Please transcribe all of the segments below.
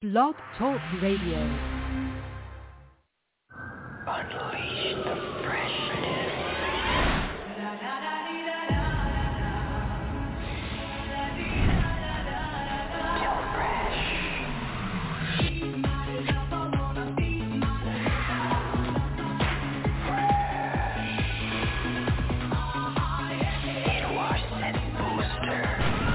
Blog Talk Radio. Unleash the freshness. Still fresh. It was that booster.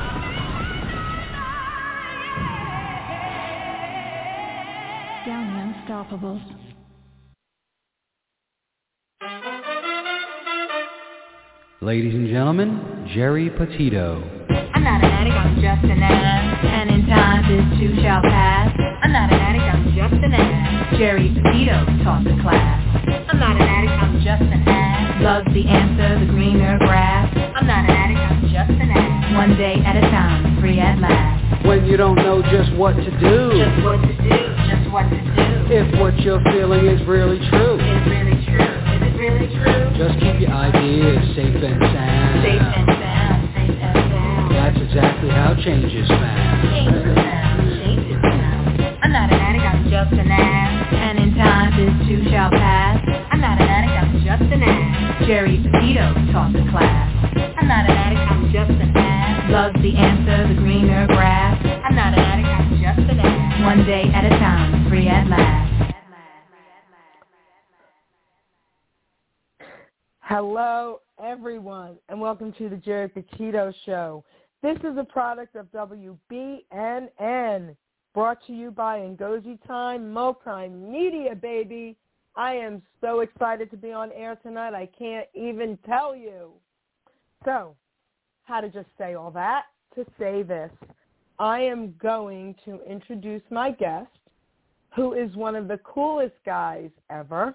Young Unstoppable. Ladies and gentlemen, Jerry Petito. I'm not an addict, I'm just an ass. And in time this too shall pass. I'm not an addict, I'm just an ass. Jerry Petito taught the class. I'm not an addict, I'm just an ass. Love's the answer, the greener grass. I'm not an addict, I'm just an ass. One day at a time, free at last. When you don't know just what to do, Just what to do, just what to do. if what you're feeling is really true, Is it really true? Is it really true? just keep your ideas safe and sound. Safe and sound, safe and sound. That's exactly how change is found. Change is found, change is found. I'm not an addict, I'm just an ass. And in time this too shall pass. I'm not an addict, I'm just an ass. Jerry Petito taught the class. I'm not an addict, I'm just an ass. Love's the answer, the greener grass. I'm not an addict, I'm just an ass. One day at a time, free at last. Hello, everyone, and welcome to the Jerry Petito Show. This is a product of WBNN, brought to you by Ngozi Time Multimedia, baby. I am so excited to be on air tonight. I can't even tell you. So, how to just say all that to say this. I am going to introduce my guest, who is one of the coolest guys ever.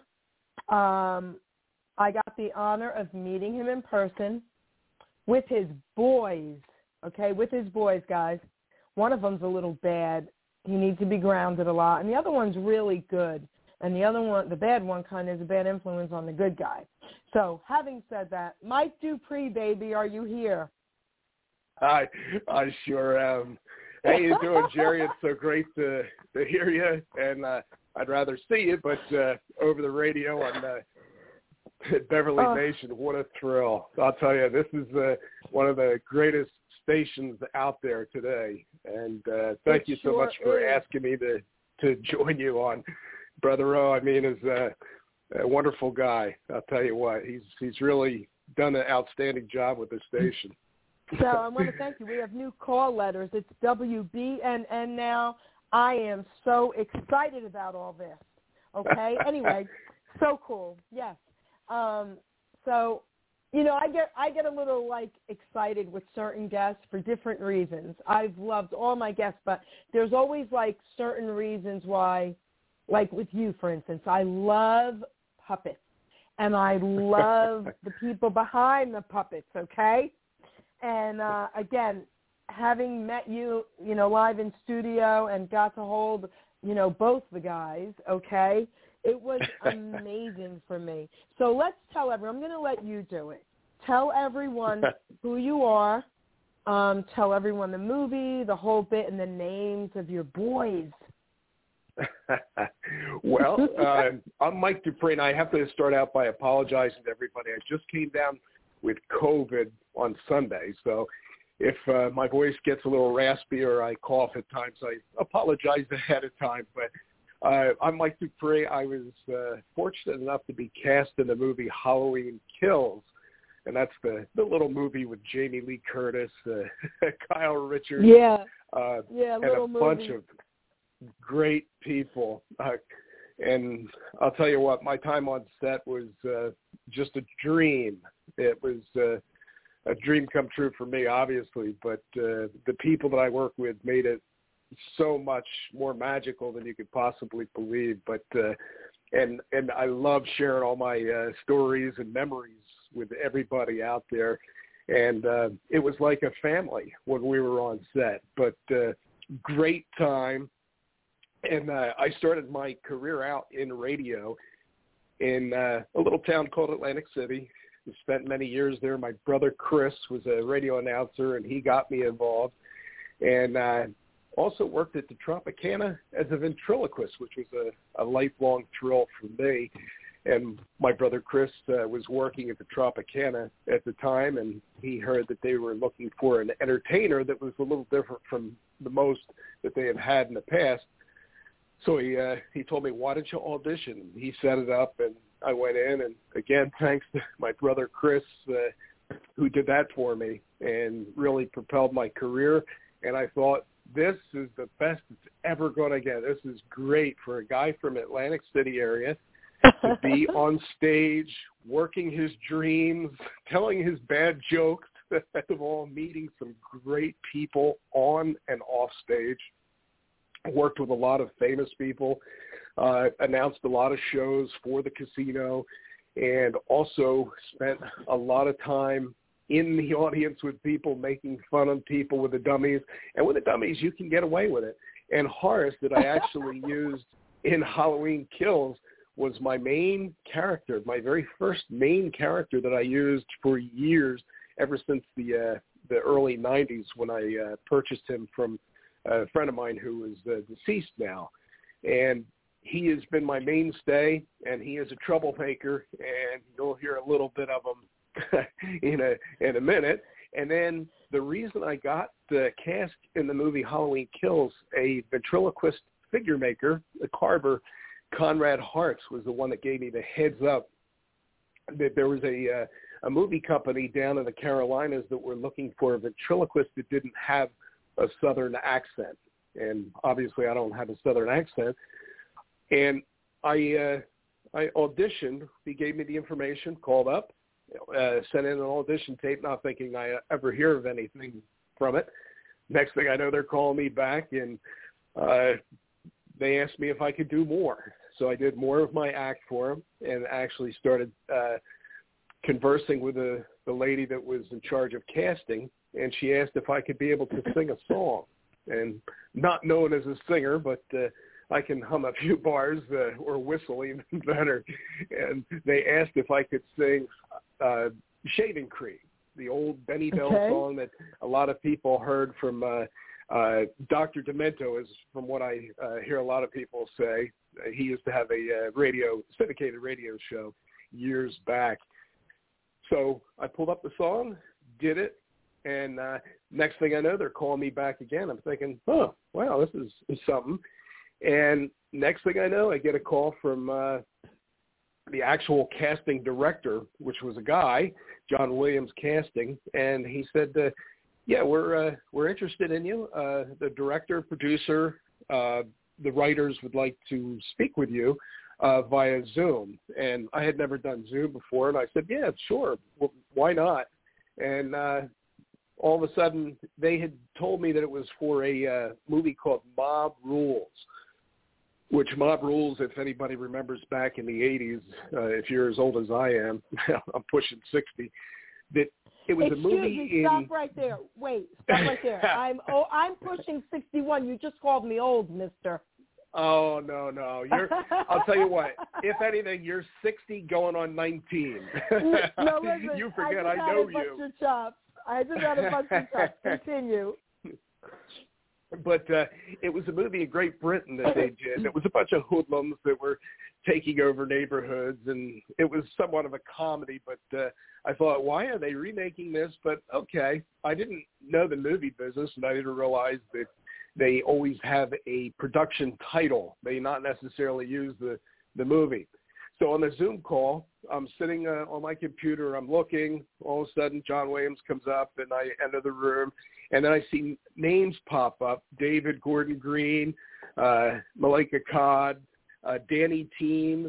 I got the honor of meeting him in person with his boys, okay, with his boys, guys. One of them's a little bad. He needs to be grounded a lot. And the other one's really good. And the other one, the bad one, kind of is a bad influence on the good guy. So having said that, Mike Dupree, baby, are you here? Hi, I sure am. How you doing, Jerry? It's so great to hear you. And I'd rather see you, but over the radio on Beverly Nation, what a thrill. I'll tell you, this is one of the greatest stations out there today. And thank you so much for asking me to join you on. Brother O, I mean, is a wonderful guy. I'll tell you what, he's really done an outstanding job with the station. So I want to thank you. We have new call letters. It's WBNN now. I am so excited about all this. Okay? Anyway, so cool. Yes. So, you know, I get a little, like, excited with certain guests for different reasons. I've loved all my guests, but there's always, like, certain reasons why, like with you, for instance. I love puppets, and I love the people behind the puppets, okay? And, again, having met you, you know, live in studio and got to hold, you know, both the guys, okay, it was amazing for me. So let's tell everyone. I'm going to let you do it. Tell everyone who you are. Tell everyone the movie, the whole bit, and the names of your boys. Well, I'm Mike Dupree, and I have to start out by apologizing to everybody. I just came down with COVID on Sunday, so if my voice gets a little raspy or I cough at times, I apologize ahead of time. But I'm Mike Dupree. I was fortunate enough to be cast in the movie Halloween Kills, and that's the little movie with Jamie Lee Curtis, Kyle Richards, and a bunch of great people. And I'll tell you what, my time on set was just a dream. It was a dream come true for me, obviously, but the people that I worked with made it so much more magical than you could possibly believe. But and I love sharing all my stories and memories with everybody out there. And it was like a family when we were on set. But great time. And I started my career out in radio in a little town called Atlantic City. I spent many years there. My brother Chris was a radio announcer, and he got me involved. And also worked at the Tropicana as a ventriloquist, which was a lifelong thrill for me. And my brother Chris was working at the Tropicana at the time, and he heard that they were looking for an entertainer that was a little different from the most that they had in the past. So he told me, why don't you audition? He set it up, and I went in, and again, thanks to my brother Chris, who did that for me and really propelled my career. And I thought, this is the best it's ever going to get. This is great for a guy from Atlantic City area to be on stage, working his dreams, telling his bad jokes, best of all, meeting some great people on and off stage. I worked with a lot of famous people, announced a lot of shows for the casino, and also spent a lot of time in the audience with people, making fun of people with the dummies. And with the dummies, you can get away with it. And Horace, that I actually used in Halloween Kills, was my main character, my very first main character that I used for years, ever since the early 90s when I purchased him from a friend of mine who is deceased now. And he has been my mainstay, and he is a troublemaker, and you'll hear a little bit of him in a minute. And then the reason I got cast in the movie Halloween Kills, a ventriloquist figure maker, a carver, Conrad Hartz, was the one that gave me the heads up that there was a movie company down in the Carolinas that were looking for a ventriloquist that didn't have a Southern accent. And obviously I don't have a Southern accent. And I auditioned. He gave me the information, called up, sent in an audition tape, not thinking I ever hear of anything from it. Next thing I know, they're calling me back, and they asked me if I could do more. So I did more of my act for them, and actually started conversing with the lady that was in charge of casting, and she asked if I could be able to sing a song. And not known as a singer, but I can hum a few bars or whistle even better. And they asked if I could sing Shaving Cream, the old Benny Bell song that a lot of people heard from Dr. Demento, is from what I hear a lot of people say. He used to have a syndicated radio show years back. So I pulled up the song, did it, and next thing I know, they're calling me back again. I'm thinking, oh, wow, this is something. And next thing I know, I get a call from the actual casting director, which was a guy, John Williams Casting, and he said, yeah, we're interested in you. The director, producer, the writers would like to speak with you via Zoom. And I had never done Zoom before, and I said, yeah, sure, well, why not? And all of a sudden, they had told me that it was for a movie called Mob Rules, which Mob Rules, if anybody remembers back in the 80s, if you're as old as I am, I'm pushing 60, that it was a movie. Excuse me, stop right there. Wait, stop right there. I'm pushing 61. You just called me old, mister. Oh, no. I'll tell you what. If anything, you're 60 going on 19. No, listen, you forget I know you. I just had a bunch of chops. Continue. But it was a movie in Great Britain that they did. It was a bunch of hoodlums that were taking over neighborhoods, and it was somewhat of a comedy. But I thought, why are they remaking this? But okay, I didn't know the movie business, and I didn't realize that they always have a production title. They not necessarily use the movie. So on the Zoom call, I'm sitting on my computer, I'm looking, all of a sudden John Williams comes up, and I enter the room, and then I see names pop up: David Gordon Green, Malika Todd, Danny Teams,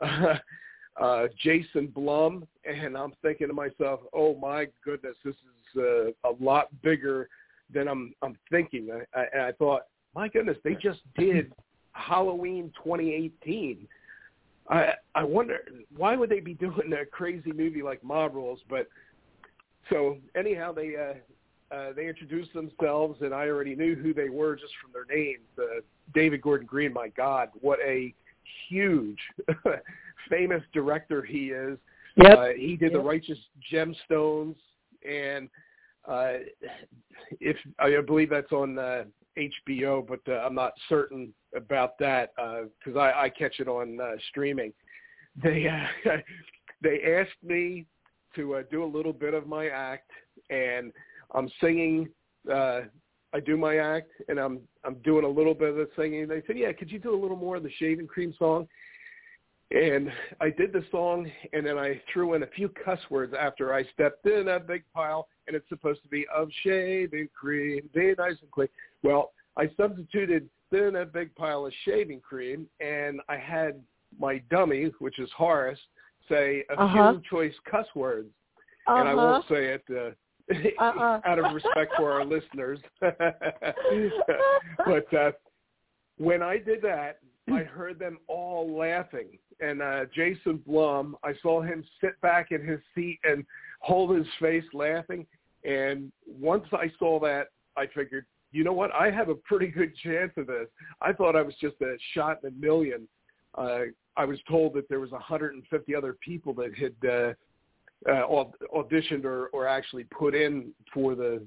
Jason Blum, and I'm thinking to myself, oh my goodness, this is a lot bigger than I'm thinking. And I thought, my goodness, they just did Halloween 2018. I wonder, why would they be doing a crazy movie like Mob Rules? But so anyhow, they introduced themselves, and I already knew who they were just from their names. David Gordon Green, my God, what a huge, famous director he is. Yep. He did The Righteous Gemstones, and if I believe that's on HBO, but I'm not certain about that because I catch it on streaming. They asked me to do a little bit of my act, and I'm singing. I do my act, and I'm doing a little bit of the singing. They said, "Yeah, could you do a little more of the Shaving Cream song?" And I did the song, and then I threw in a few cuss words after I stepped in a big pile, and it's supposed to be of shaving cream, be nice and clean. Well, I substituted in a big pile of shaving cream, and I had my dummy, which is Horace, say a few choice cuss words, and I won't say it out of respect for our listeners. But when I did that, I heard them all laughing. And Jason Blum, I saw him sit back in his seat and hold his face laughing. And once I saw that, I figured, you know what? I have a pretty good chance of this. I thought I was just a shot in a million. I was told that there was 150 other people that had auditioned or actually put in for the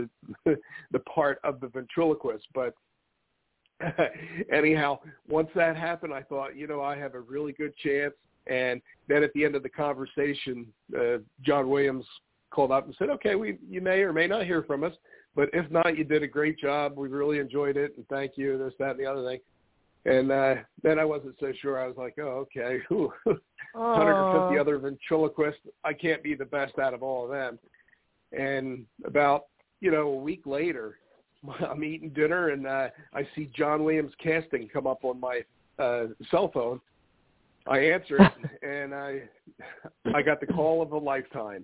part of the ventriloquist. But anyhow, once that happened, I thought, you know, I have a really good chance. And then at the end of the conversation, John Williams called up and said, okay, you may or may not hear from us, but if not, you did a great job. We really enjoyed it, and thank you, this, that, and the other thing. And then I wasn't so sure. I was like, oh, okay, 150 other ventriloquists. I can't be the best out of all of them. And about, a week later, I'm eating dinner, and I see John Williams Casting come up on my cell phone. I answer it, and I got the call of a lifetime.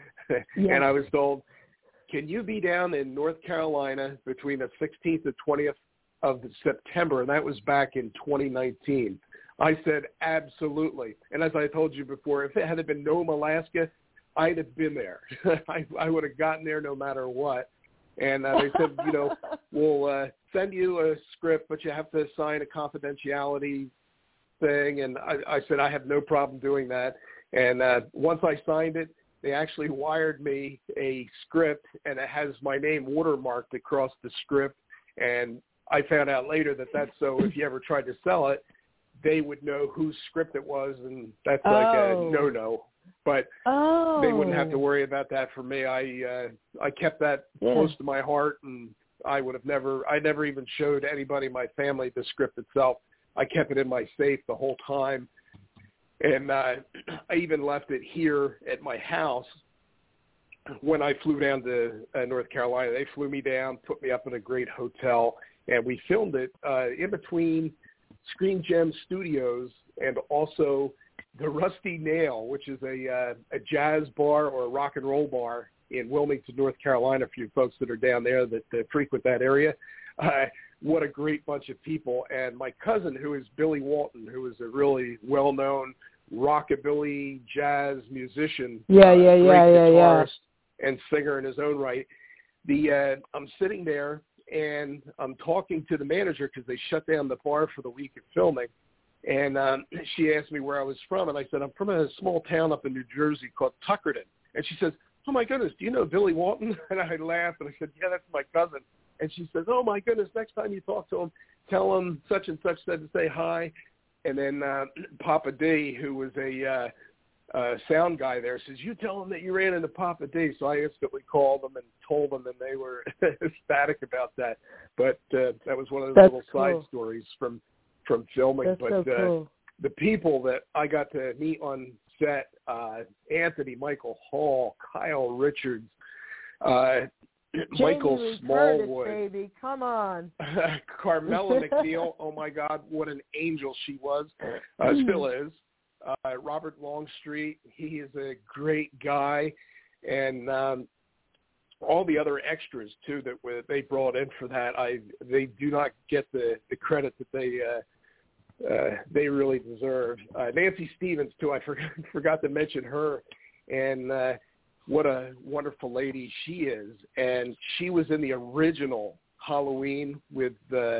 And I was told, can you be down in North Carolina between the 16th and 20th of September? And that was back in 2019. I said, absolutely. And as I told you before, if it had been Nome, Alaska, I'd have been there. I would have gotten there no matter what. And they said, we'll send you a script, but you have to sign a confidentiality thing. And I said, I have no problem doing that. And once I signed it, they actually wired me a script, and it has my name watermarked across the script. And I found out later that that's so if you ever tried to sell it, they would know whose script it was, and that's like a no-no. But they wouldn't have to worry about that for me. I kept that close to my heart, and I never even showed anybody in my family the script itself. I kept it in my safe the whole time. And I even left it here at my house when I flew down to North Carolina. They flew me down, put me up in a great hotel, and we filmed it in between Screen Gem Studios and also the Rusty Nail, which is a jazz bar or a rock and roll bar in Wilmington, North Carolina, for you folks that are down there that frequent that area. What a great bunch of people. And my cousin, who is Billy Walton, who is a really well-known rockabilly jazz musician, great guitarist and singer in his own right. I'm sitting there, and I'm talking to the manager because they shut down the bar for the week of filming. And she asked me where I was from, and I said, I'm from a small town up in New Jersey called Tuckerton. And she says, oh, my goodness, do you know Billy Walton? And I laughed, and I said, yeah, that's my cousin. And she says, oh, my goodness, next time you talk to him, tell him such and such said to say hi. And then Papa D, who was a sound guy there, says, you tell him that you ran into Papa D. So I instantly called them and told them, and they were ecstatic about that. But that was one of those little side stories from filming. That's but so cool. The people that I got to meet on set, Anthony Michael Hall, Kyle Richards, Michael Smallwood, Curtis, baby, come on. Carmela McNeil, oh my God, what an angel she was, still is. Robert Longstreet, he is a great guy, and all the other extras too that they brought in for that, they do not get the credit that they really deserve. Nancy Stevens too, I forgot to mention her, and what a wonderful lady she is. And she was in the original Halloween with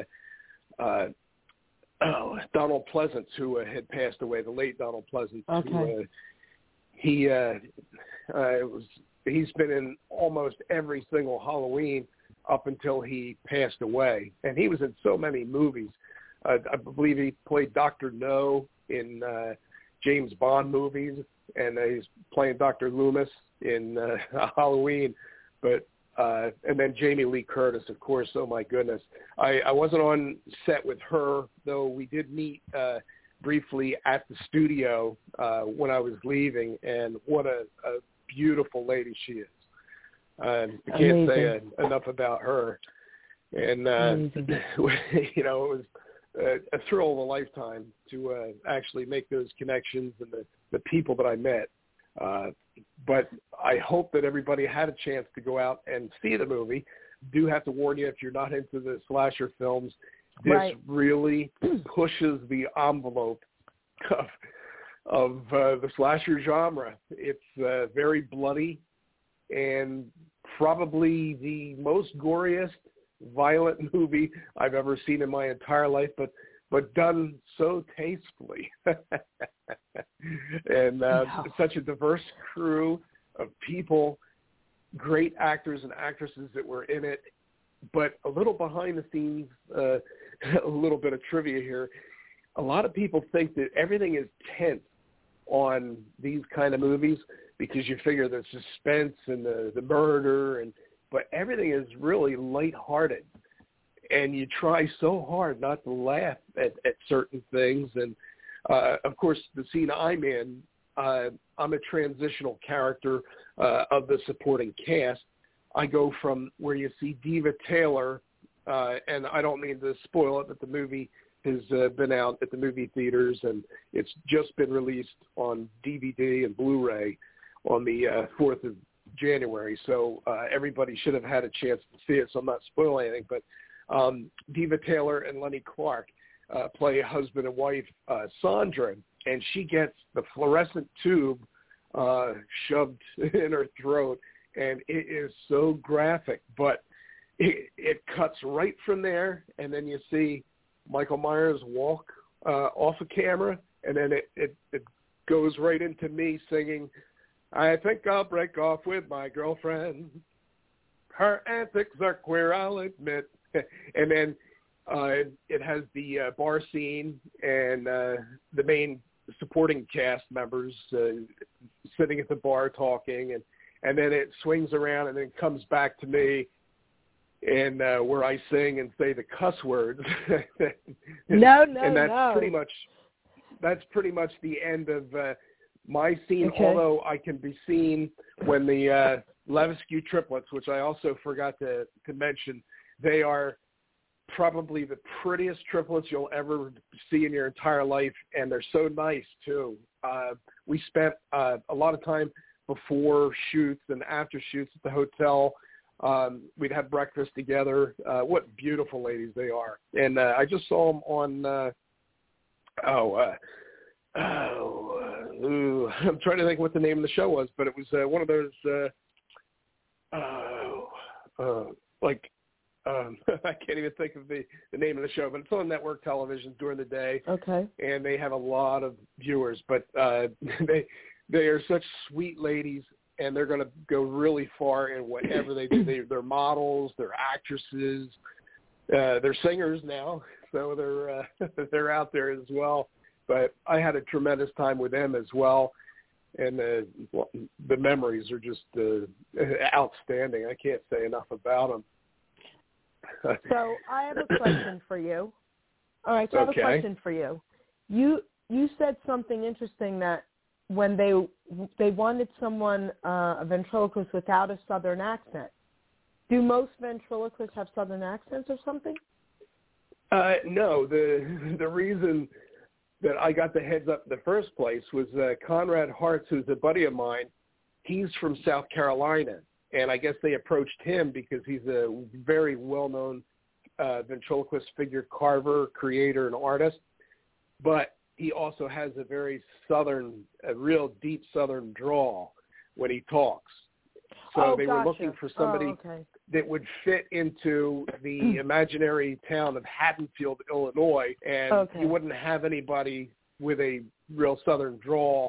Donald Pleasance, who had passed away, the late Donald Pleasance. Okay. It was he's been in almost every single Halloween up until he passed away. And he was in so many movies. I believe he played Dr. No in James Bond movies, and he's playing Dr. Loomis in Halloween. But and then Jamie Lee Curtis, of course. Oh, my goodness. I wasn't on set with her, though we did meet briefly at the studio when I was leaving, and what a beautiful lady she is. I can't say enough about her. And, you know, it was a thrill of a lifetime to actually make those connections and the people that I met. But I hope that everybody had a chance to go out and see the movie. Do have to warn you, if you're not into the slasher films, this really pushes the envelope of the slasher genre. It's very bloody and probably the most goriest, violent movie I've ever seen in my entire life, but done so tastefully. And such a diverse crew of people, great actors and actresses that were in it. But a little behind the scenes, a little bit of trivia here. A lot of people think that everything is tense on these kind of movies because you figure the suspense and the murder, but everything is really lighthearted. And you try so hard not to laugh at certain things. And, of course, the scene I'm in, I'm a transitional character of the supporting cast. I go from where you see Diva Taylor, and I don't mean to spoil it, but the movie has been out at the movie theaters, and it's just been released on DVD and Blu-ray on the 4th of January. So everybody should have had a chance to see it, so I'm not spoiling anything. But Diva Taylor and Lenny Clark play husband and wife, Sandra, and she gets the fluorescent tube shoved in her throat, and it is so graphic, but it cuts right from there, and then you see Michael Myers walk off a camera, and then it goes right into me singing, "I think I'll break off with my girlfriend. Her antics are queer, I'll admit." And then it has the bar scene and the main supporting cast members sitting at the bar talking, and then it swings around and then comes back to me, and where I sing and say the cuss words. And that's pretty much the end of my scene. Okay. Although I can be seen when the Levesque triplets, which I also forgot to mention, they are probably the prettiest triplets you'll ever see in your entire life, and they're so nice too. We spent a lot of time before shoots and after shoots at the hotel. We'd have breakfast together. What beautiful ladies they are. And I just saw them on, I'm trying to think what the name of the show was, but it was one of those, I can't even think of the name of the show, but it's on network television during the day. Okay. And they have a lot of viewers, but they are such sweet ladies, and they're going to go really far in whatever they do. They're models, they're actresses, they're singers now, so they're out there as well. But I had a tremendous time with them as well, and the memories are just outstanding. I can't say enough about them. So I have a question for you. All right, so I have a question for you. You said something interesting, that when they wanted someone, a ventriloquist without a Southern accent. Do most ventriloquists have Southern accents or something? No. The reason that I got the heads up in the first place was Conrad Hartz, who's a buddy of mine. He's from South Carolina, and I guess they approached him because he's a very well-known ventriloquist figure carver, creator, and artist. But he also has a very a real deep Southern drawl when he talks. So they were looking for somebody that would fit into the imaginary town of Haddonfield, Illinois, and you wouldn't have anybody with a real Southern drawl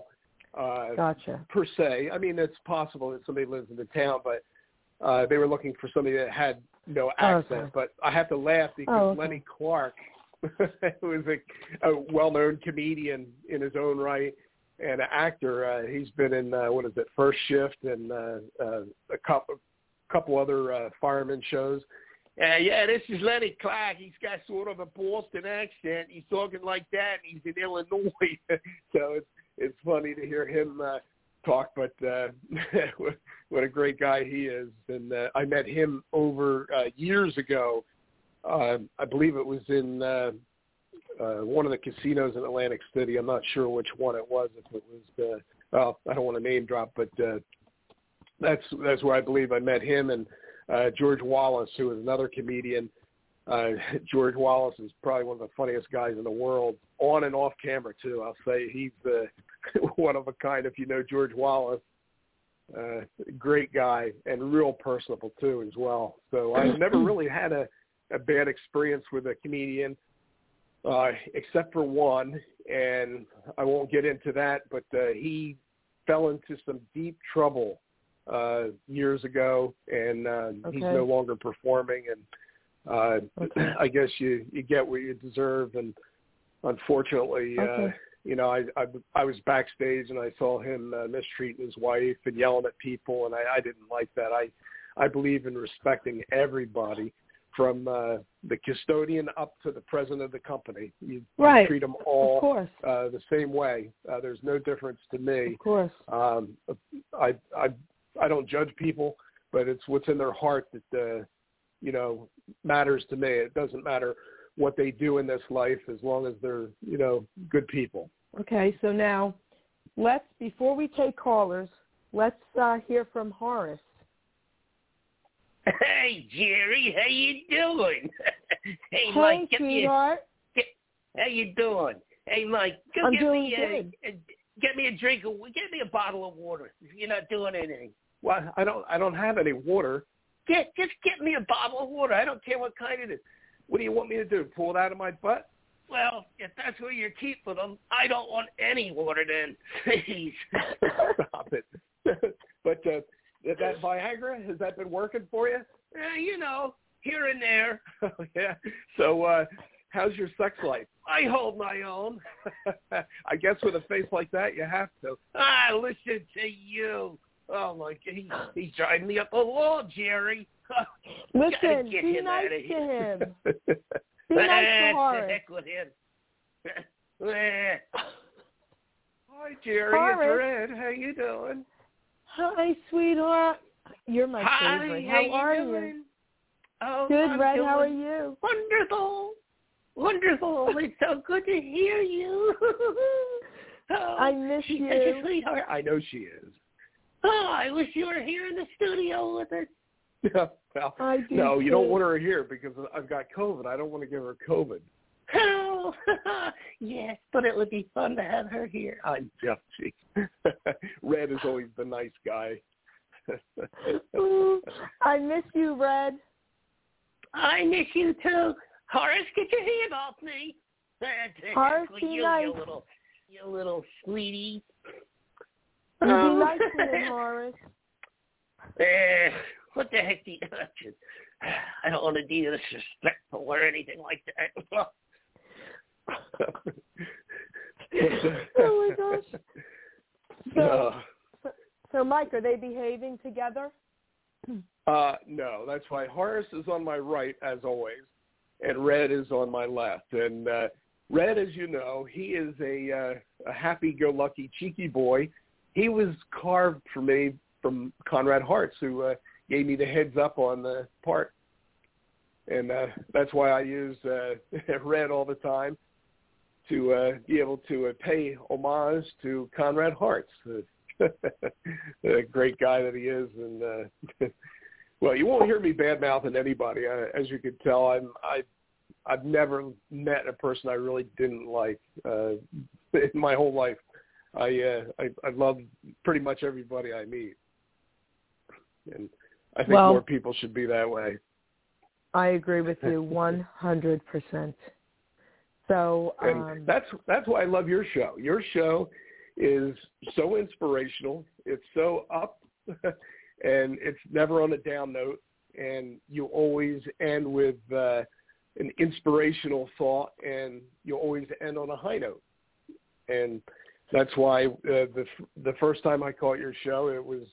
Gotcha. per se. I mean, it's possible that somebody lives in the town, but they were looking for somebody that had no accent. Okay. But I have to laugh because Lenny Clark, who is a well-known comedian in his own right and an actor, he's been in, First Shift and a couple other fireman shows. Yeah, this is Lenny Clark. He's got sort of a Boston accent. He's talking like that, and he's in Illinois. So it's funny to hear him talk, but what a great guy he is. And I met him over years ago. I believe it was in one of the casinos in Atlantic City. I'm not sure which one it was. If it was, I don't want to name drop, but that's where I believe I met him and George Wallace, who is another comedian. George Wallace is probably one of the funniest guys in the world, on and off camera too. I'll say he's one of a kind. If you know George Wallace, great guy and real personable too as well. So I've never really had a bad experience with a comedian, except for one, and I won't get into that, but he fell into some deep trouble years ago, and he's no longer performing, and I guess you get what you deserve, and unfortunately, I was backstage and I saw him mistreating his wife and yelling at people, and I didn't like that. I believe in respecting everybody, from the custodian up to the president of the company. You treat them all the same way. There's no difference to me. Of course. I don't judge people, but it's what's in their heart that matters to me. It doesn't matter what they do in this life as long as they're good people. Okay, so now before we take callers, let's hear from Horace. Hey, Jerry, how you doing? Hey, Mike, sweetheart. How you doing? Hey, Mike, I'm doing good. Get me a drink. Get me a bottle of water if you're not doing anything. Well, I don't have any water. Just get me a bottle of water. I don't care what kind it is. What do you want me to do? Pull it out of my butt? Well, if that's where you're keeping them, I don't want any water then. Please. Stop it. But that Viagra, has that been working for you? Here and there. Yeah. So how's your sex life? I hold my own. I guess with a face like that, you have to. Listen to you. Oh, my God. He's driving me up a wall, Jerry. Listen, be nice to him. Be nice to Horace. Heck with him. Hi, Jerry. Horace. It's Red. How you doing? Hi, sweetheart. You're my favorite. How are you? Oh, good, Red. How are you? Wonderful. It's so good to hear you. I miss you. Such a sweetheart. I know she is. Oh, I wish you were here in the studio with us. Yeah, well, I do no, you too. don't want her here because I've got COVID. I don't want to give her COVID. Oh, yes, but it would be fun to have her here. Yeah, Red is always the nice guy. I miss you, Red. I miss you too. Horace, get your hand off me. Horace, be nice. You little sweetie. You be nice to him, Horace. What the heck do you... I don't want to be disrespectful or anything like that. Oh, my gosh. So, Mike, are they behaving together? No, that's why Horace is on my right, as always, and Red is on my left. And Red, as you know, he is a happy-go-lucky, cheeky boy. He was carved for me from Conrad Hartz, who gave me the heads up on the part. And that's why I use Red all the time, to be able to pay homage to Conrad Hartz, the great guy that he is. And well, you won't hear me bad-mouthing anybody. As you can tell, I've never met a person I really didn't like in my whole life. I love pretty much everybody I meet, and I think more people should be that way. I agree with you 100%. So and that's why I love your show. Your show is so inspirational. It's so up, and it's never on a down note. And you always end with an inspirational thought, and you always end on a high note. And that's why the first time I caught your show, it was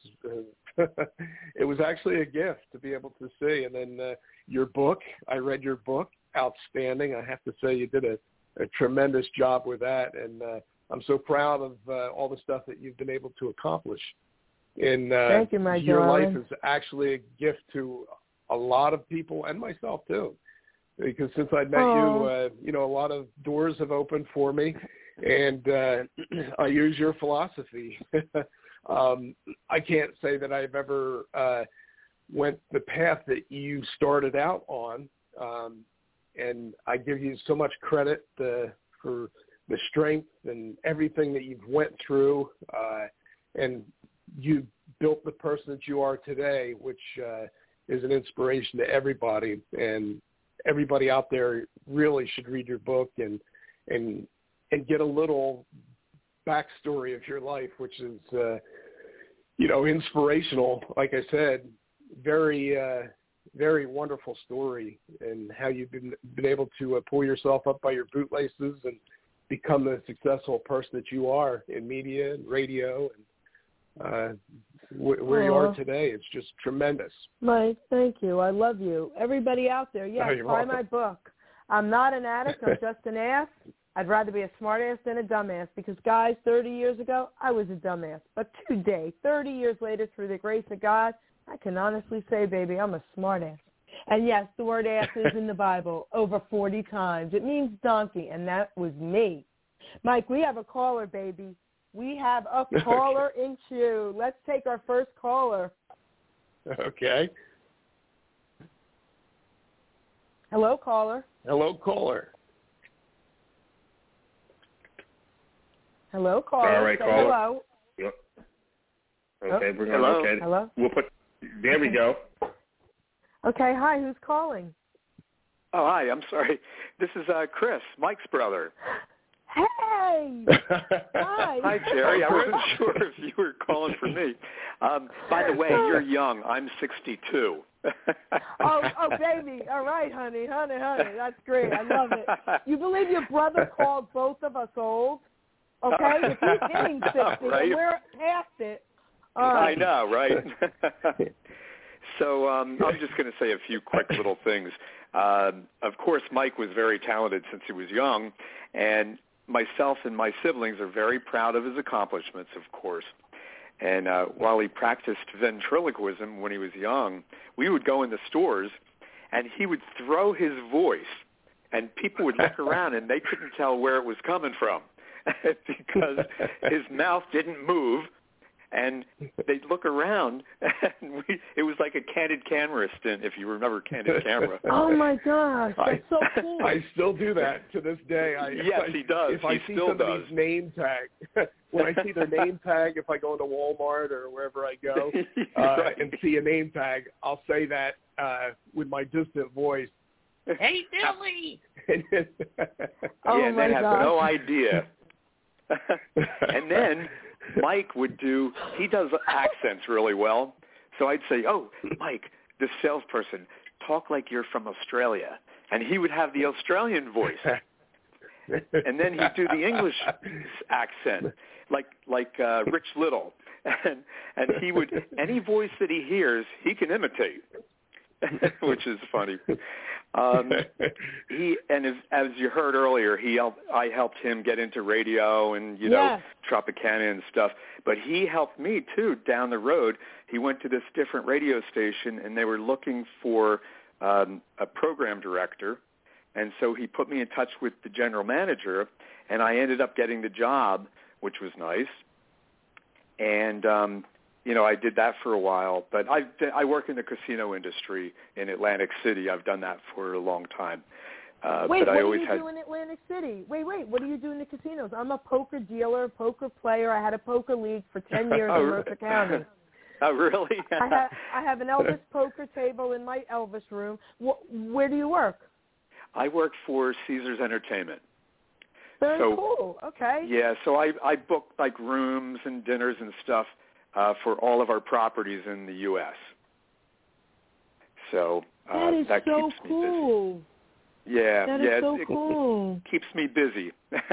it was actually a gift to be able to see. And then your book, I read your book, outstanding. I have to say you did a tremendous job with that, and I'm so proud of all the stuff that you've been able to accomplish. And thank you, my your darling. life is actually a gift to a lot of people and myself too. Because since I met you, a lot of doors have opened for me, and I use your philosophy. I can't say that I've ever went the path that you started out on, and I give you so much credit for the strength and everything that you've went through, and you built the person that you are today, which is an inspiration to everybody. And everybody out there really should read your book and get a little backstory of your life, which is, inspirational. Like I said, very, very wonderful story, and how you've been able to pull yourself up by your bootlaces and become the successful person that you are in media and radio, and where you are today. It's just tremendous. Mike, thank you. I love you. Everybody out there, yes, buy my book. I'm not an addict. I'm just an ass. I'd rather be a smart ass than a dumbass, because, guys, 30 years ago, I was a dumbass. But today, 30 years later, through the grace of God, I can honestly say, baby, I'm a smart ass. And, yes, the word ass is in the Bible over 40 times. It means donkey, and that was me. Mike, we have a caller, baby. We have a caller in queue. Let's take our first caller. Okay. Hello, caller. Hello, caller. Hello, caller. All right, say caller. hello. Yep. Okay, we're going hello. okay. Hello. We'll put. There we go. Okay, hi. Who's calling? Oh, hi. I'm sorry. This is Chris, Mike's brother. Hey. Hi. Hi, Jerry. I wasn't sure if you were calling for me. By the way, you're young. I'm 62. oh, baby. All right, honey. That's great. I love it. You believe your brother called both of us old? Okay? If he's hitting 60 right? and we're past it. I know, right? So I'm just going to say a few quick little things. Of course, Mike was very talented since he was young, and myself and my siblings are very proud of his accomplishments, of course. And while he practiced ventriloquism when he was young, we would go in the stores, and he would throw his voice, and people would look around, and they couldn't tell where it was coming from because his mouth didn't move. And they'd look around, and it was like a Candid Camera stint, if you remember Candid Camera. Oh, my gosh. That's so cool. I still do that to this day. Yes, he does. If I see somebody's name tag, when I see their name tag, if I go into Walmart or wherever I go right. and see a name tag, I'll say that with my distant voice. Hey, Billy! Oh, and my they have gosh. no idea. And then Mike he does accents really well. So I'd say, oh, Mike, this salesperson, talk like you're from Australia. And he would have the Australian voice. And then he'd do the English accent, like Rich Little. And he would, any voice that he hears, he can imitate, which is funny. As you heard earlier, I helped him get into radio and Tropicana and stuff. But he helped me too down the road. He went to this different radio station, and they were looking for a program director, and so he put me in touch with the general manager, and I ended up getting the job, which was nice. And I did that for a while, but I work in the casino industry in Atlantic City. I've done that for a long time. Wait, but what I always do you do in Atlantic City? Wait, what do you do in the casinos? I'm a poker dealer, poker player. I had a poker league for 10 years in Mercer County. Oh, really? I have an Elvis poker table in my Elvis room. Where do you work? I work for Caesars Entertainment. Very So, cool. Okay. Yeah, so I book like rooms and dinners and stuff for all of our properties in the U.S. So that is that so keeps cool. me busy. Yeah, that is so cool. Keeps me busy.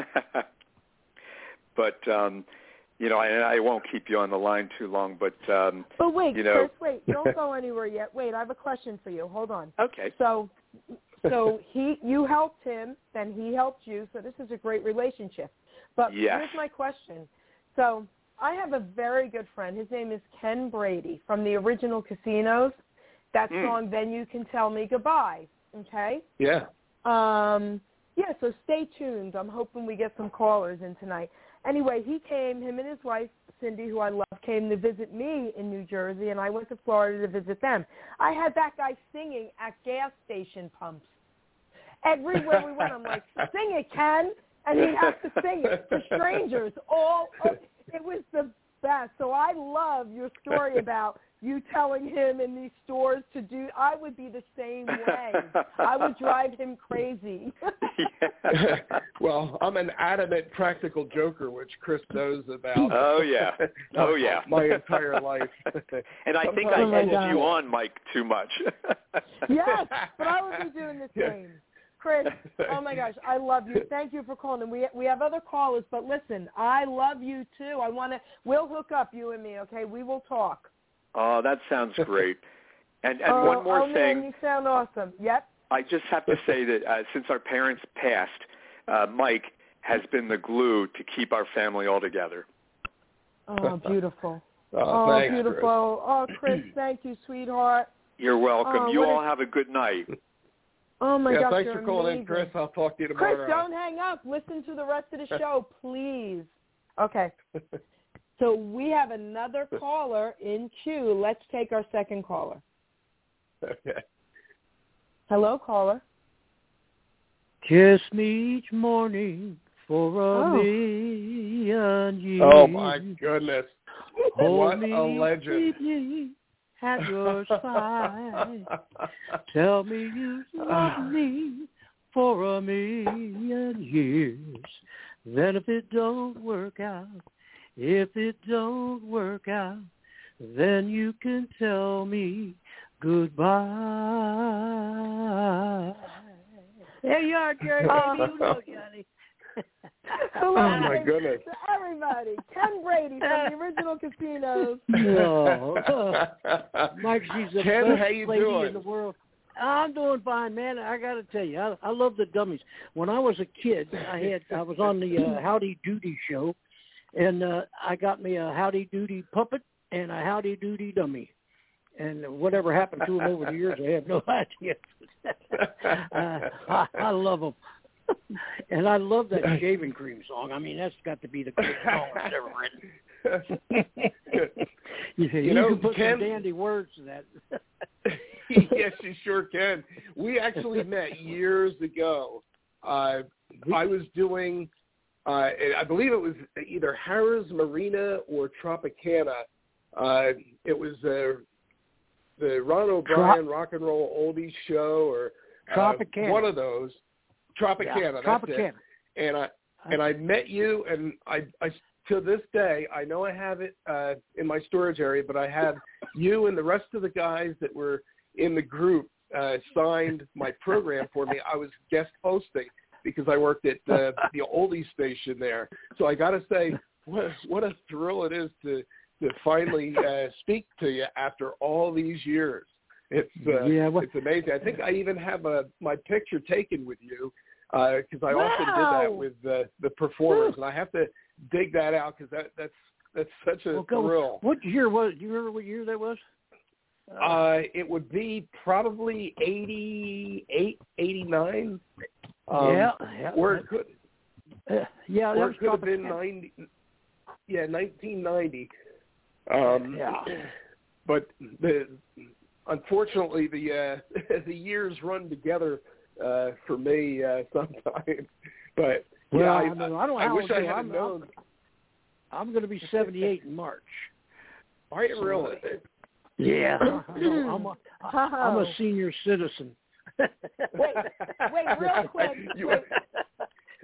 But I won't keep you on the line too long. But wait, Chris, wait, don't go anywhere yet. Wait, I have a question for you. Hold on. Okay. So you helped him, then he helped you. So this is a great relationship. But here's my question. So I have a very good friend. His name is Ken Brady from the original Casinos. That song, Then You Can Tell Me Goodbye. Okay? Yeah. So stay tuned. I'm hoping we get some callers in tonight. Anyway, him and his wife, Cindy, who I love, came to visit me in New Jersey, and I went to Florida to visit them. I had that guy singing at gas station pumps. Everywhere we went, I'm like, sing it, Ken. And he has to sing it to strangers. It was the best. So I love your story about you telling him in these stores to do. I would be the same way. I would drive him crazy. Well, I'm an adamant practical joker, which Chris knows about. Oh, yeah. Oh, yeah. My entire life. And I think I edged you on, Mike, too much. Yes, but I would be doing the same. Chris, oh my gosh, I love you. Thank you for calling. We have other callers, but listen, I love you too. We'll hook up, you and me, okay? We will talk. Oh, that sounds great. And one more thing. Man, you sound awesome. Yep. I just have to say that since our parents passed, Mike has been the glue to keep our family all together. Oh, beautiful. Thanks, beautiful. Chris. Oh, Chris, thank you, sweetheart. You're welcome. You all have a good night. Oh, my gosh, thanks for calling amazing. in, Chris. I'll talk to you tomorrow. Chris, don't hang up. Listen to the rest of the show, please. Okay. So we have another caller in queue. Let's take our second caller. Okay. Hello, caller. Kiss me each morning for me and you. Oh, my goodness. Hold what a legend. Me at your side. Tell me you love me for a million years. Then if it don't work out, then you can tell me goodbye. There you are, Jerry. You know, Johnny. Hello, oh, my goodness. To everybody. Ken Brady from the original Casinos. No. Mike, she's the Ken, best how you lady doing? in the world. I'm doing fine, man. I got to tell you, I love the dummies. When I was a kid, I was on the Howdy Doody show, and I got me a Howdy Doody puppet and a Howdy Doody dummy. And whatever happened to them over the years, I have no idea. I love them. And I love that shaving cream song. I mean, that's got to be the greatest song that's ever written. you can put some dandy words to that. Yes, you sure can. We actually met years ago. I was doing, I believe it was either Harrah's Marina or Tropicana. It was the Ron O'Brien Rock and Roll Oldies show, or Tropicana. One of those. Tropicana. Yeah, that's it. And I met you, and I to this day, I know I have it in my storage area, but I have you and the rest of the guys that were in the group signed my program for me. I was guest hosting because I worked at the Oldies station there. So I got to say, what a thrill it is to finally speak to you after all these years. It's amazing. I think I even have my picture taken with you because I often did that with the performers, and I have to dig that out because that's such a thrill. What year was? Do you remember what year that was? It would be probably 88, 89. Or it could. Or it could have been 90. Yeah, 1990. But unfortunately, the years run together for me sometimes. But I wish I had known. I'm going to be 78 in March. Are you really? Yeah, I'm a senior citizen. Wait, real quick.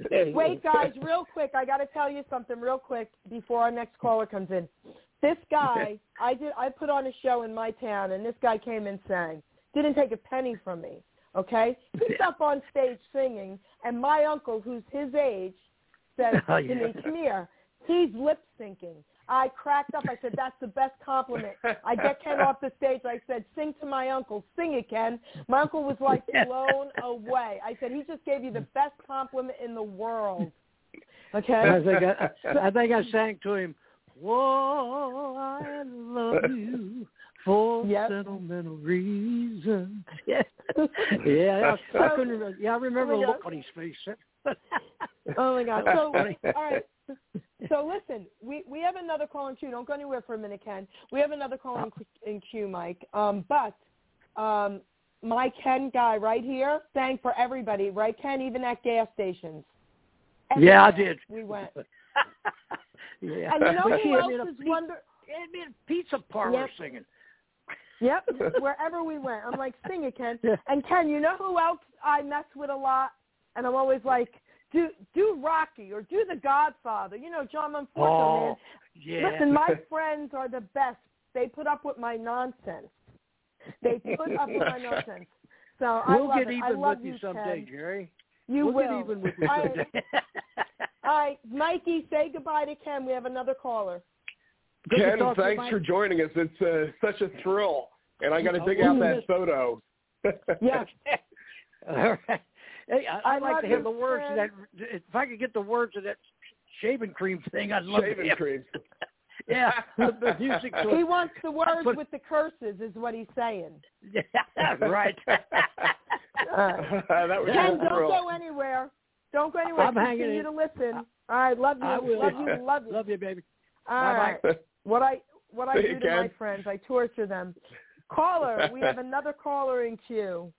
Wait, guys, real quick. I got to tell you something real quick before our next caller comes in. This guy, I put on a show in my town, and this guy came and sang. Didn't take a penny from me, okay? He's up on stage singing, and my uncle, who's his age, said to me, come here. He's lip-syncing. I cracked up. I said, that's the best compliment. I get Ken off the stage. I said, sing to my uncle. Sing it, Ken. My uncle was like blown away. I said, he just gave you the best compliment in the world. Okay? I think I sang to him, whoa, I love you for sentimental reasons. Yeah. I couldn't remember. Yeah, I remember the look on his face. Oh, my God. So, all right. So listen, we have another call in queue. Don't go anywhere for a minute, Ken. We have another call in queue, Mike. But my Ken guy right here sang for everybody, right, Ken, even at gas stations. Everywhere I did. We went. Yeah. And you know who else is wonder? It'd be a pizza parlor singing. Yep, wherever we went. I'm like, sing it, Ken. And Ken, you know who else I mess with a lot? And I'm always like, do Rocky or do The Godfather. You know, John Monforto, man. Yeah. Listen, my friends are the best. They put up with my nonsense. They put up with my nonsense. So we'll I love get it. even I love with you Ken. someday, Jerry. We'll get even with you someday. All right, Mikey, say goodbye to Ken. We have another caller. Ken, thanks for joining us. It's such a thrill, and I got to dig out that photo. Yeah. All right. Hey, I'd like to hear the words Ken. of that. If I could get the words of that shaving cream thing, I'd love shaving cream. Yeah, the music. He wants the words with the curses, is what he's saying. Yeah, right. Ken, don't go anywhere. Don't go anywhere. I'm hanging Continue in. to listen. All right, love you. I will. Love you. Love you, baby. All Bye-bye. right. What I See do you, to my Ken. friends, I torture them. Caller, we have another caller in queue.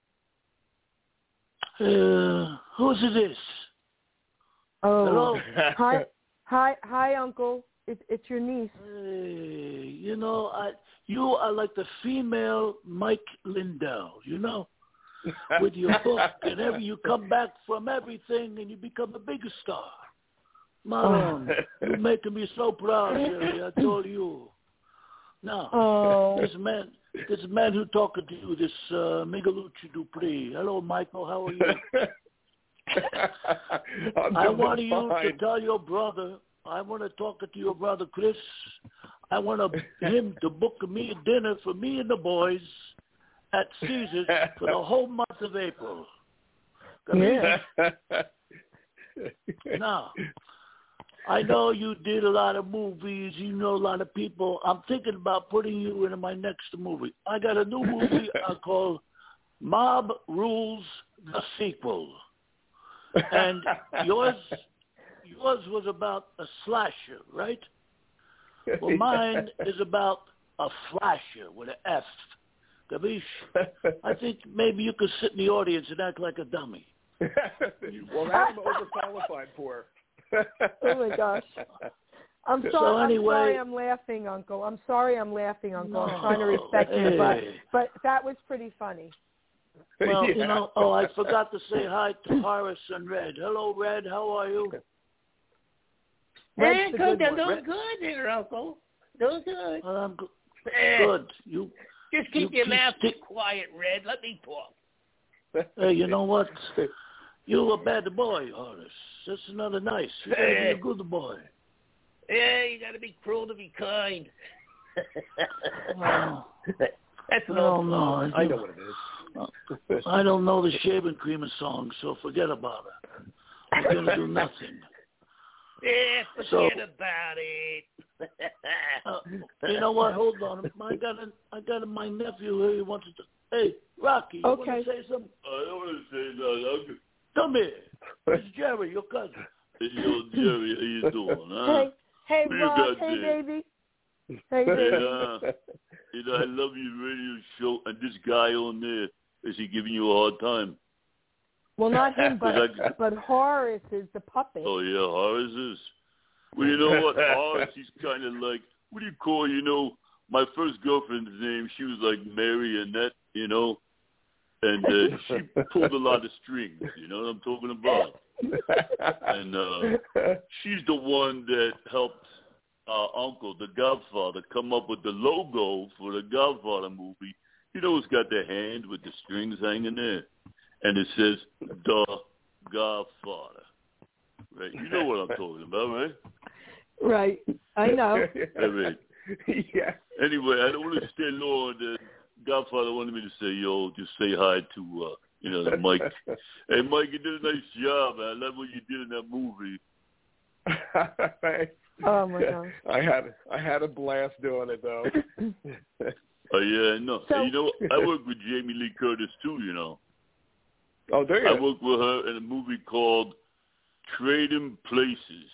Who's this? Oh, hello. Hi, Uncle. It's your niece. Hey, you know, you are like the female Mike Lindell, you know, with your book and you come back from everything and you become a bigger star. Mom, you're making me so proud, Jerry. I told you. Now, this man who talking to you, this Migalucci Dupree. Hello, Michael. How are you? I want you to tell your brother. I want to talk to your brother Chris. I want him to book me a dinner for me and the boys at Caesars for the whole month of April. Now, I know you did a lot of movies. You know a lot of people. I'm thinking about putting you into my next movie. I got a new movie I call Mob Rules, the sequel. And yours was about a slasher, right? Well, mine is about a flasher with an F. Gabish? I think maybe you could sit in the audience and act like a dummy. Well, that I'm overqualified for. Oh, my gosh. I'm sorry I'm laughing, Uncle. I'm sorry I'm laughing, Uncle. I'm trying to respect you, but that was pretty funny. Well, you know, I forgot to say hi to Horace and Red. Hello, Red. How are you? Hey, good. They're doing good there, Uncle. Doing good. Well, I'm good. Just keep your mouth quiet, Red. Let me talk. Hey, you know what? You're a bad boy, Horace. That's not nice. You gotta be a good boy. Yeah, you gotta be cruel to be kind. That's I don't know. I know what it is. I don't know the shaving cream song, so forget about it. I'm gonna do nothing. Yeah, forget about it. You know what? Hold on. I got my nephew here. He wants to. Hey, Rocky, you want to say something? I don't want to say nothing. Come here. It's Jerry, your cousin. Hey, yo, Jerry, how you doing, huh? Hey, Rock. Hey, baby. Hey, baby. You know, I love your radio show, and this guy on there, is he giving you a hard time? Well, not him, but Horace is the puppet. Oh, yeah, Horace is. Well, you know what? Horace, he's kind of like, what do you call, my first girlfriend's name, she was like Mary Annette, and she pulled a lot of strings, you know what I'm talking about? And she's the one that helped uncle, the Godfather, come up with the logo for the Godfather movie. You know, it's got the hand with the strings hanging there. And it says, The Godfather. Right? You know what I'm talking about, right? Right. I know. Right. Yeah. Anyway, I don't want to stay long. The Godfather wanted me to say, yo, just say hi to, to Mike. Hey, Mike, you did a nice job, man. I love what you did in that movie. Oh, my gosh. I had a blast doing it, though. Oh, yeah, I know. So, and, I worked with Jamie Lee Curtis, too, Oh, do you? I worked with her in a movie called Trading Places.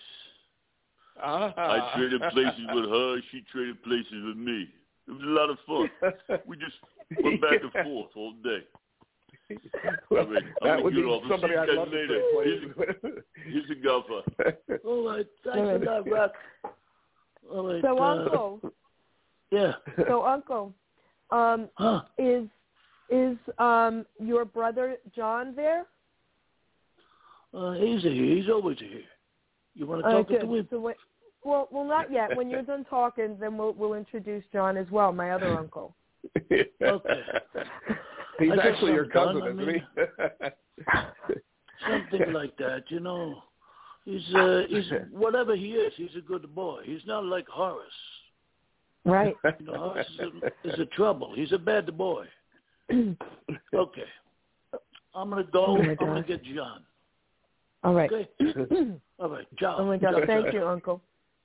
I traded places with her. She traded places with me. It was a lot of fun. We just went back and forth all day. Well, that would be somebody I'd love to trade places with. Here's a golfer. All right. Thanks for that, Rock. All right. So, Uncle. Yeah. So, Uncle, is your brother John there? He's here. He's always here. You want to talk to him? So well, not yet. When you're done talking, then we'll introduce John as well, my other uncle. Okay. He's actually your cousin, isn't he? Something like that, He's whatever he is. He's a good boy. He's not like Horace. Right. Horace is a trouble. He's a bad boy. Okay. I'm gonna go. I'm gonna get John. All right. Okay. All right. Ciao. Oh my God! Thank you, Uncle.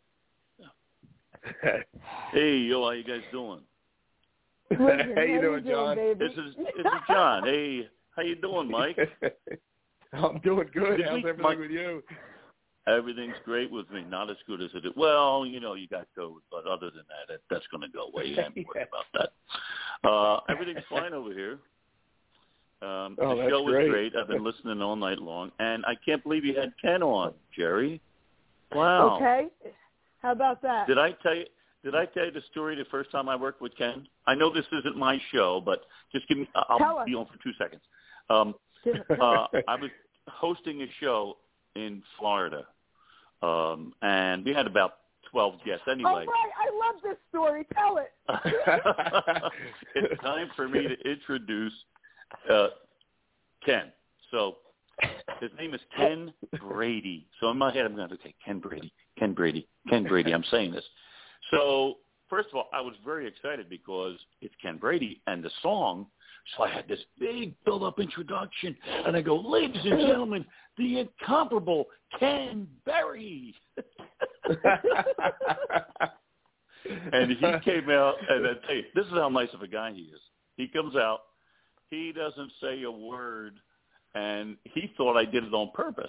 Hey, yo, how you guys doing? Listen, how you doing, John? Baby? This is John. Hey, how you doing, Mike? I'm doing good. How's everything with you? Everything's great with me. Not as good as it is. Well, you got COVID, but other than that, that's going to go away. You ain't worried about that. Everything's fine over here. The show was great. I've been listening all night long, and I can't believe you had Ken on, Jerry. Wow. Okay. How about that? Did I tell you the story the first time I worked with Ken? I know this isn't my show, but just give me. I'll be on for 2 seconds. I was hosting a show in Florida, and we had about 12 guests. Anyway. Oh, right. I love this story. Tell it. It's time for me to introduce Ken. So his name is Ken Brady. So in my head, I'm going, okay, Ken Brady. I'm saying this. So first of all, I was very excited because it's Ken Brady and the song. So I had this big build-up introduction, and I go, ladies and gentlemen, the incomparable Ken Berry. And he came out, and I tell you, this is how nice of a guy he is. He comes out. He doesn't say a word, and he thought I did it on purpose.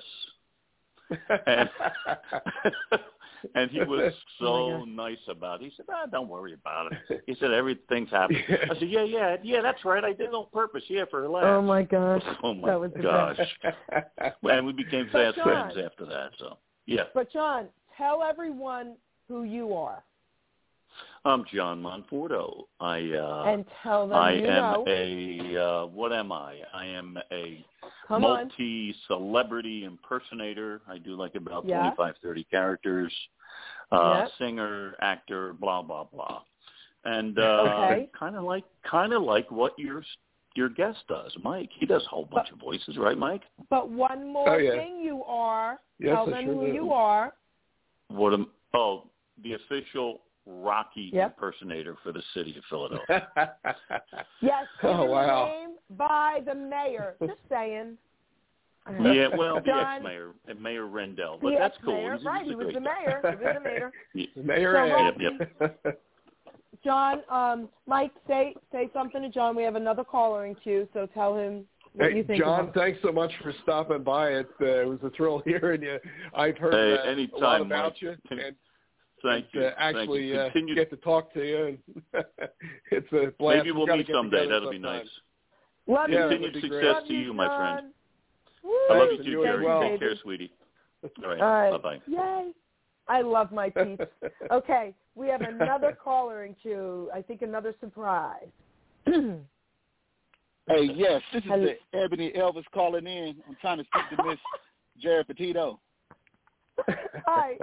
And he was so nice about it. He said, don't worry about it. He said, everything's happening. I said, yeah, that's right. I did it on purpose, for a laugh. Oh, my gosh. Oh, my gosh. And we became fast friends after that. So, yeah. But, John, tell everyone who you are. I'm John Monforto. And tell them what am I? I am a multi-celebrity impersonator. I do like about 25, 30 characters. Singer, actor, blah, blah, blah. And kind of like what your guest does, Mike. He does a whole bunch of voices, right, Mike? But one more thing you are. Tell them who you are. The official Rocky impersonator for the city of Philadelphia. Yes, name by the mayor. Just saying. Yeah, well, the ex-mayor, Mayor Rendell, but that's cool. He was the mayor. Yep. John, Mike, say something to John. We have another caller in queue, so tell him what you think. John, thanks so much for stopping by. It was a thrill hearing you. I've heard a lot about Mike. you. Thank you. Actually, get to talk to you. And it's a blast. Maybe we'll meet someday. That'll be nice. Love you. Continued success to you, my friend. Woo. I love you too, Jerry. Take care, sweetie. All right. Bye-bye. Yay. I love my peeps. Okay, we have another caller in queue. I think another surprise. Hey, yes, this is the Ebony Elvis calling in. I'm trying to speak to Miss Jerry Petito. Hi.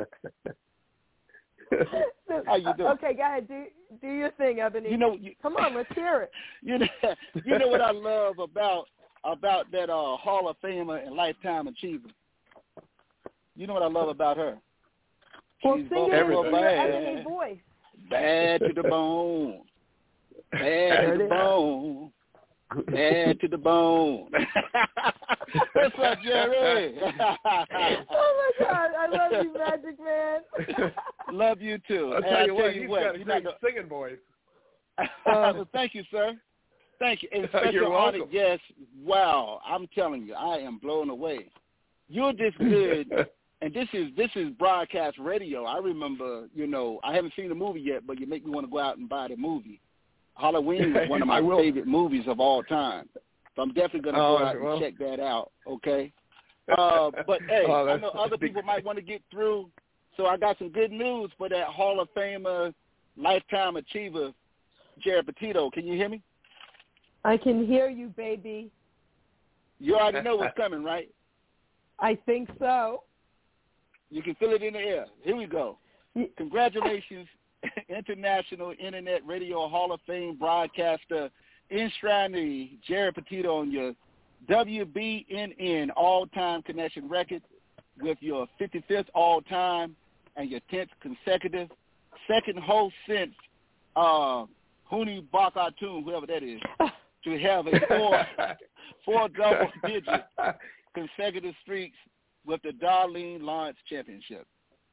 How you doing? Okay, go ahead. Do your thing, Ebony. Come on, let's hear it. You know what I love about that Hall of Famer and Lifetime Achiever? You know what I love about her? Well, She's sing it in your Ebony voice. Bad to the bone. Bad to the bone. Bad to the bone. What's up, Jerry? Oh, my God. I love you, Magic Man. Love you, too. I'll tell you what, he's got a great singing voice. Well, thank you, sir. Thank you. And such You're an welcome. honor. Yes. Wow. I'm telling you, I am blown away. You're this good. And this is broadcast radio. I remember, I haven't seen the movie yet, but you make me want to go out and buy the movie. Halloween is one of my favorite movies of all time. So I'm definitely going to go out and check that out, okay? But, hey, I know other people might want to get through. So I got some good news for that Hall of Famer, Lifetime Achiever, Jerry Petito. Can you hear me? I can hear you, baby. You already know what's coming, right? I think so. You can feel it in the air. Here we go. Congratulations, International Internet Radio Hall of Fame broadcaster, enshrined Jerry Petito on your WBNN all-time connection record with your 55th all-time and your 10th consecutive. Second host since Huni Bakatun, whoever that is, to have a four double-digit consecutive streaks with the Darlene Lawrence Championship.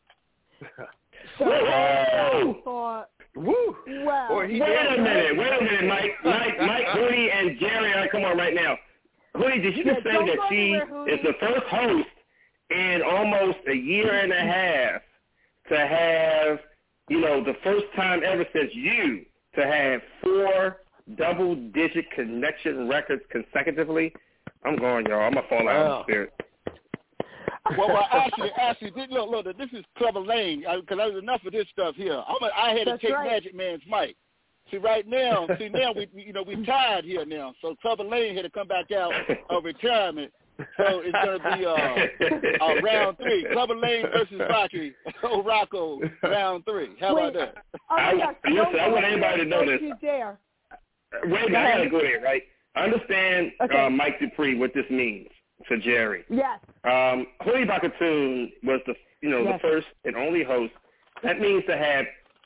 Woo! Wow. Wait a minute, Mike, Huni, and Jerry. Come on right now. Huni, did you just say that she is the first host in almost a year and a half to have, the first time ever since you to have 4 double-digit connection records consecutively? I'm going, y'all. I'm going to fall out of the spirit. Well, actually, look, this is Clubber Lane, because there's enough of this stuff here. I had to take Magic Man's mic. See, right now, we tired here now. So Clubber Lane had to come back out of retirement. So it's going to be round 3. Clubber Lane versus Rocky Rocco, round 3. How about that? Listen, I want everybody to know this. Wait, I got to go there, right? Understand, Mike Dupree, what this means to Jerry. Yes. Huni Bakatun was the first and only host. That means to have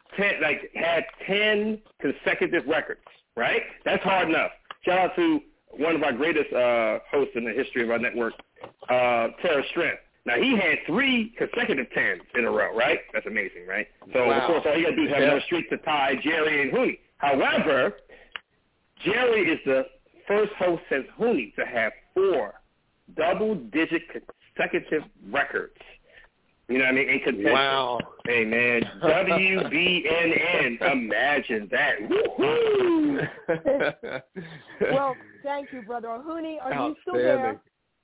10 consecutive records, right? That's hard enough. Shout out to one of our greatest hosts in the history of our network, Tara Strength. Now, he had 3 consecutive 10s in a row, right? That's amazing, right? So, of course, all you got to do is have no streak to tie Jerry and Huni. However, Jerry is the first host since Huni to have 4 double-digit consecutive records. You know what I mean? In contention. Wow. Hey, man, WBNN. Imagine that. Woo-hoo! Well, thank you, brother. Huni, are you still there?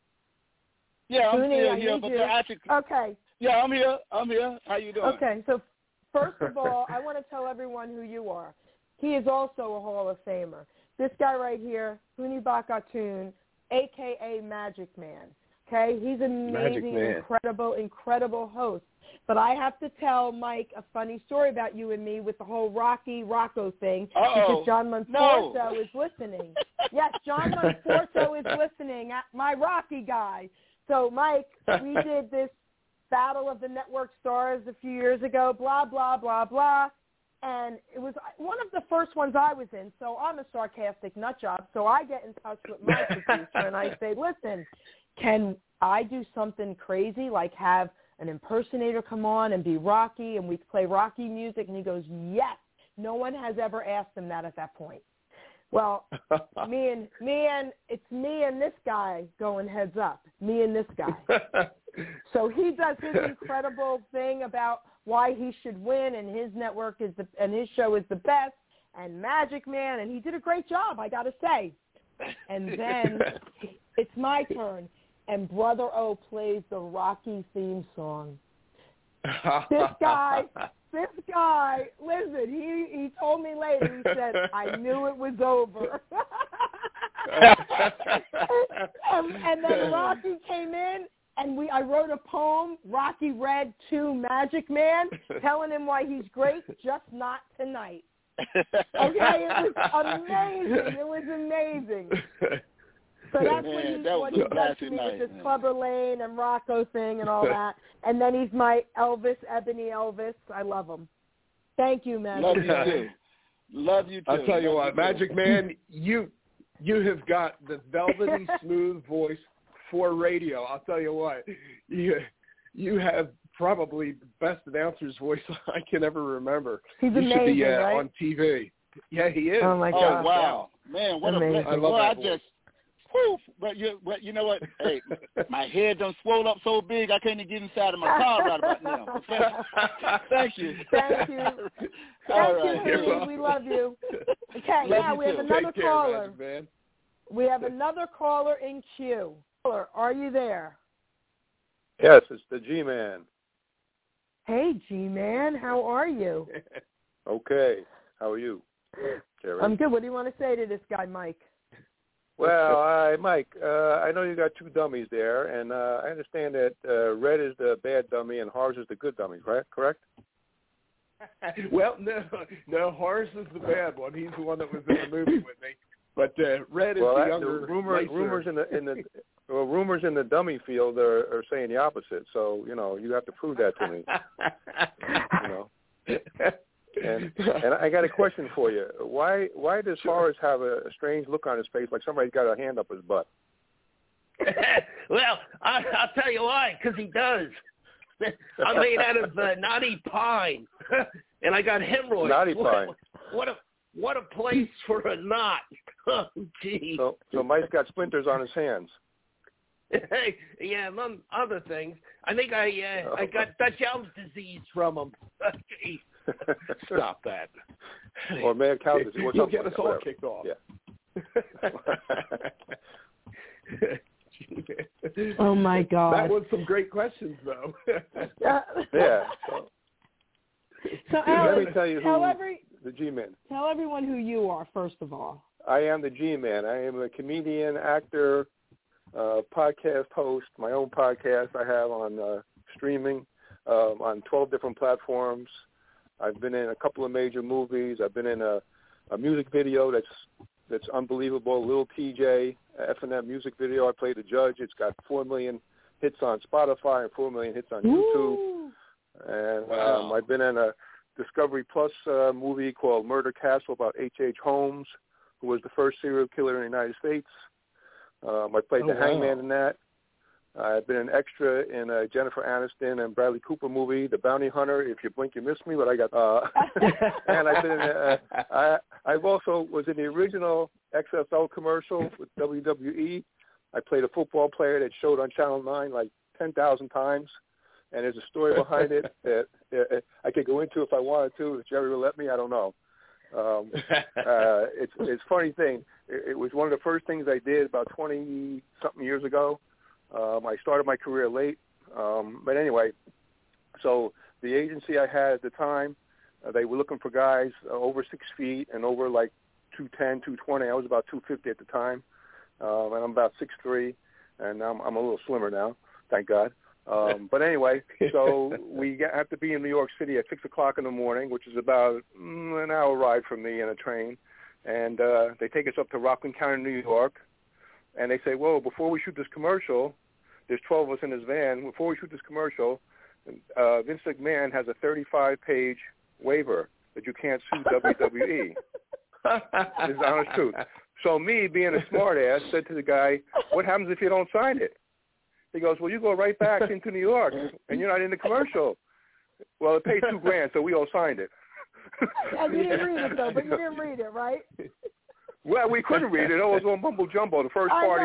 Yeah, I'm Huni, still here. Okay. Yeah, I'm here. How you doing? Okay, so first of all, I want to tell everyone who you are. He is also a Hall of Famer. This guy right here, Huni Bakatun, a.k.a. Magic Man. Okay? He's an amazing, incredible host. But I have to tell Mike a funny story about you and me with the whole Rocky Rocco thing because John Monforto is listening. Yes, John Monforto is listening, my Rocky guy. So, Mike, we did this Battle of the Network Stars a few years ago, blah, blah, blah, blah. And it was one of the first ones I was in, so I'm a sarcastic nut job. So I get in touch with my producer, and I say, listen, can I do something crazy, like have an impersonator come on and be Rocky, and we play Rocky music? And he goes, yes. No one has ever asked him that at that point. Well, it's me and this guy going heads up, me and this guy. So he does his incredible thing about why he should win, and his network and his show is the best, and Magic Man, and he did a great job, I got to say. And then it's my turn, and Brother O plays the Rocky theme song. This guy, listen, he told me later, he said, I knew it was over. and then Rocky came in, And I wrote a poem, Rocky Red to Magic Man, telling him why he's great, just not tonight. Okay, it was amazing. It was amazing. So that's what he does to me with this Clubber Lane and Rocco thing and all that. And then he's my Elvis, Ebony Elvis. I love him. Thank you, Magic Love Man. you too. Love you too. I'll tell you what, Magic Man, you have got the velvety smooth voice for radio. I'll tell you what, you have probably the best announcer's voice I can ever remember. He's you amazing, should be right? on TV. Yeah, he is. Oh my God! Oh wow, man, what amazing. a blessing! I love that voice. Whew, but you know what? Hey, my head done swole up so big I can't even get inside of my car right about now. Thank you. Thank you. Thank you, we love you. Okay, now we have another caller. We have another caller in queue. Caller, are you there? Yes, it's the G-Man. Hey, G-Man, how are you? Okay, how are you, Jerry? I'm good. What do you want to say to this guy, Mike? Well, Mike, I know you got two dummies there, and I understand that Red is the bad dummy and Horace is the good dummy, right? Correct? Well, no, Horace is the bad one. He's the one that was in the movie with me. But Red is the younger. Rumors in the dummy field are saying the opposite. So you have to prove that to me. And I got a question for you. Why does Horace have a strange look on his face, like somebody's got a hand up his butt? Well, I'll tell you why. Because he does. I'm made out of knotty pine, and I got hemorrhoids. Knotty pine. What a place for a knot. Oh, gee. So Mike's got splinters on his hands. Yeah, among other things. I think I got Dutch Elm's disease from him. Gee. Stop that. Or mad cow disease. You'll get us all kicked off. Yeah. Oh, my God. That was some great questions, though. Yeah. So let me tell you the G-Man. Tell everyone who you are, first of all. I am the G-Man. I am a comedian, actor, podcast host, my own podcast I have on streaming on 12 different platforms. I've been in a couple of major movies. I've been in a music video that's unbelievable, Lil TJ, F&M music video. I played the judge. It's got 4 million hits on Spotify and 4 million hits on YouTube. And I've been in a Discovery Plus movie called Murder Castle about H.H. Holmes, who was the first serial killer in the United States. I played the hangman in that. I've been an extra in a Jennifer Aniston and Bradley Cooper movie, The Bounty Hunter. If you blink, you miss me. But I got and I've been in. I've also was in the original XFL commercial with WWE. I played a football player that showed on Channel 9 like 10,000 times, and there's a story behind it that I could go into if I wanted to. If Jerry will let me, I don't know. It's a funny thing. It was one of the first things I did about 20-something years ago. I started my career late. But anyway, so the agency I had at the time, they were looking for guys over 6 feet and over like 210, 220. I was about 250 at the time. And I'm about 6'3", and I'm a little slimmer now, thank God. But anyway, so we have to be in New York City at 6 o'clock in the morning, which is about an hour ride from me in a train. And they take us up to Rockland County, New York, and they say, whoa, before we shoot this commercial, there's 12 of us in this van. Before we shoot this commercial, Vince McMahon has a 35-page waiver that you can't sue WWE. This is the honest truth. So me, being a smart-ass, said to the guy, what happens if you don't sign it? He goes, well, you go right back into New York, and you're not in the commercial. Well, it paid $2,000, so we all signed it. And you didn't read it, though, but you didn't read it, right? Well, we couldn't read it. It was on mumble jumbo. The first part,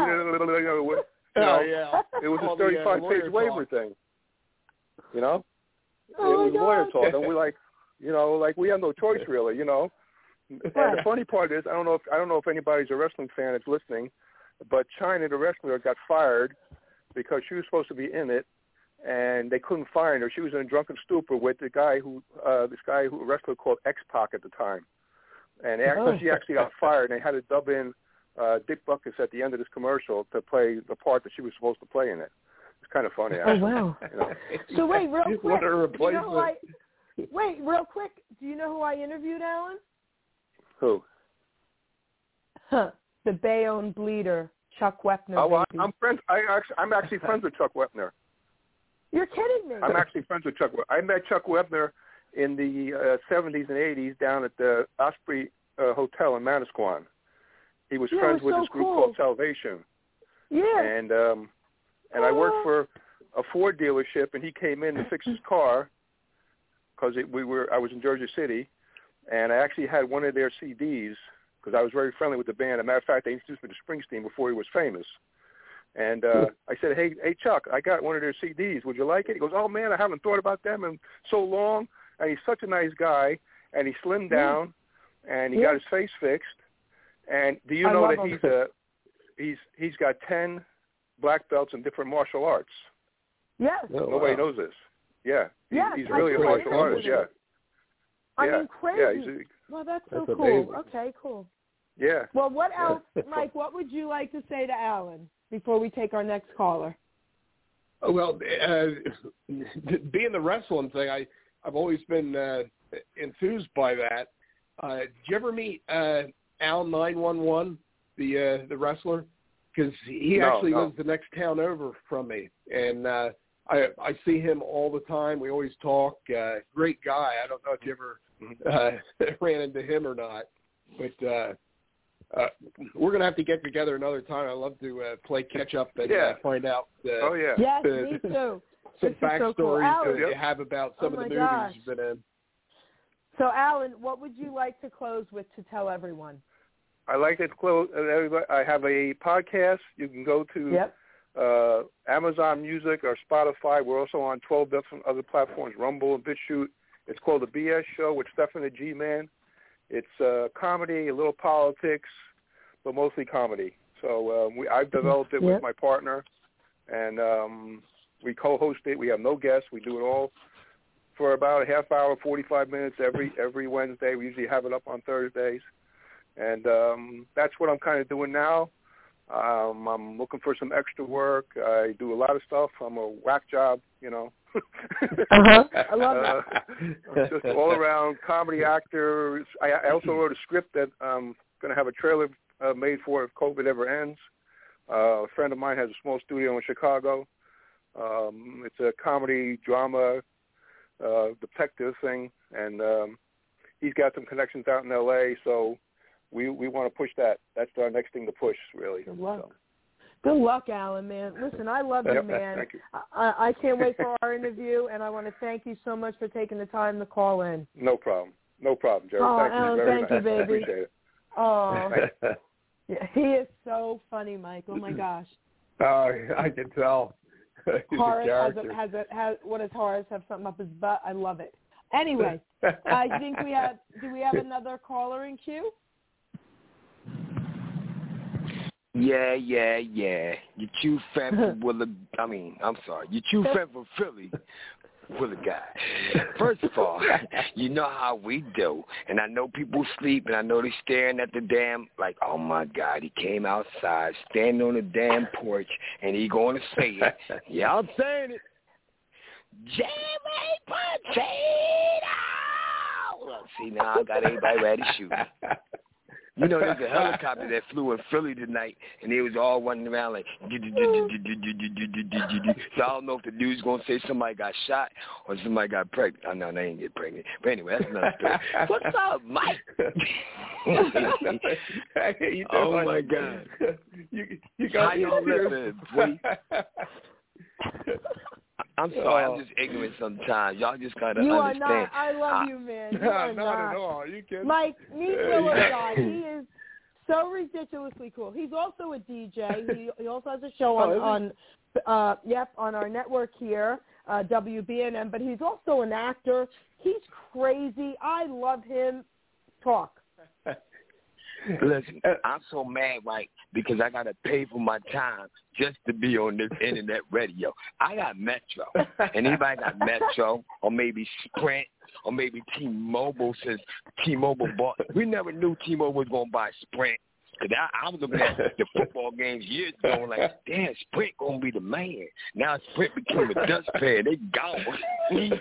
it was a 35-page waiver thing. You know? It was lawyer talk, and we're like, like we have no choice really, And the funny part is, I don't know if anybody's a wrestling fan that's listening, but Chyna, the wrestler, got fired because she was supposed to be in it, and they couldn't find her. She was in a drunken stupor with this guy who a wrestler called X-Pac at the time. And after she actually got fired, and they had to dub in Dick Butkus at the end of this commercial to play the part that she was supposed to play in it. It's kind of funny. Oh, Actually. wow. You know. So wait, real quick. What a Do you replacement. know who wait, real quick. Do you know who I interviewed, Alan? Who? The Bayonne Bleeder, Chuck Wepner. Oh, well, baby. I'm friends. I'm actually friends with Chuck Wepner. You're kidding me. I'm actually friends with Chuck. I met Chuck Wepner in the 70s and 80s down at the Osprey Hotel in Manasquan. He was friends with this group called Salvation. Yeah. And I worked for a Ford dealership, and he came in to fix his car because I was in Jersey City, and I actually had one of their CDs because I was very friendly with the band. As a matter of fact, they introduced me to Springsteen before he was famous. And I said, hey, Chuck, I got one of their CDs. Would you like it? He goes, oh, man, I haven't thought about them in so long. And he's such a nice guy, and he slimmed down, and he got his face fixed. And do you know that he's got 10 black belts in different martial arts? Yes. Nobody knows this. Yeah. Yes, He's really a martial artist, yeah. I mean, crazy. Yeah, well, that's so That's cool. amazing. Okay, cool. Yeah. Well, what else, Mike, what would you like to say to Alan before we take our next caller? Well, being the wrestling thing, I've always been enthused by that. Did you ever meet Al 911, the wrestler? Because he actually lives the next town over from me, and I see him all the time. We always talk. Great guy. I don't know if you ever ran into him or not, but we're going to have to get together another time. I'd love to play catch-up and find out yes, me too. Some backstories so cool. you have about some of the movies you've been in. So, Alan, what would you like to close with to tell everyone? I like to close. I have a podcast. You can go to Amazon Music or Spotify. We're also on 12 different other platforms, Rumble and BitChute. It's called The BS Show with Stephen the G-Man. It's comedy, a little politics, but mostly comedy. So I've developed it with my partner, and we co-host it. We have no guests. We do it all for about a half hour, 45 minutes every Wednesday. We usually have it up on Thursdays. And that's what I'm kind of doing now. I'm looking for some extra work. I do a lot of stuff. I'm a whack job, you know. I love it. Just all around comedy actor. I also wrote a script that I'm going to have a trailer made for if COVID ever ends. A friend of mine has a small studio in Chicago. It's a comedy drama detective thing, and he's got some connections out in L.A., so we want to push that. That's our next thing to push, really. Good luck. So. Good luck, Alan, man. Listen, I love you, man. Thank you. I can't wait for our interview, and I want to thank you so much for taking the time to call in. No problem, Jerry. Oh, thank Alan, you very thank much. you, baby. I appreciate it. Oh, yeah, he is so funny, Mike. Oh, my gosh. I can tell. Horace what does Horace have something up his butt? I love it. Anyway, I think do we have another caller in queue? Yeah. Your true friend from your true friend from Philly, Willa guy. First of all, you know how we do, and I know people sleep, and I know they're staring at the damn, like, oh my God, he came outside, standing on the damn porch, and he going to say it. Yeah, I'm saying it. Jimmy Potato! See, now I got everybody ready to shoot. You know, there's a helicopter that flew in Philly tonight, and they was all running around like, so I don't know if the dude's going to say somebody got shot or somebody got pregnant. Oh, no, they didn't get pregnant. But anyway, that's another story. What's up, Mike? Oh, my God. You got how y'all living, boy? I'm sorry, I'm just ignorant sometimes. Y'all just gotta understand. You are not. I love you, man. You are not at all. Are you kidding? Mike, meet Willa guy. He is so ridiculously cool. He's also a DJ. He also has a show on our network here, WBNM. But he's also an actor. He's crazy. I love him. Talk. Listen, I'm so mad, right, because I got to pay for my time just to be on this internet radio. I got Metro. Anybody got Metro or maybe Sprint or maybe T-Mobile since T-Mobile bought. We never knew T-Mobile was going to buy Sprint. Because I was looking at the football games years ago and like, damn, Sprint going to be the man. Now Sprint became a dustpan. They gone.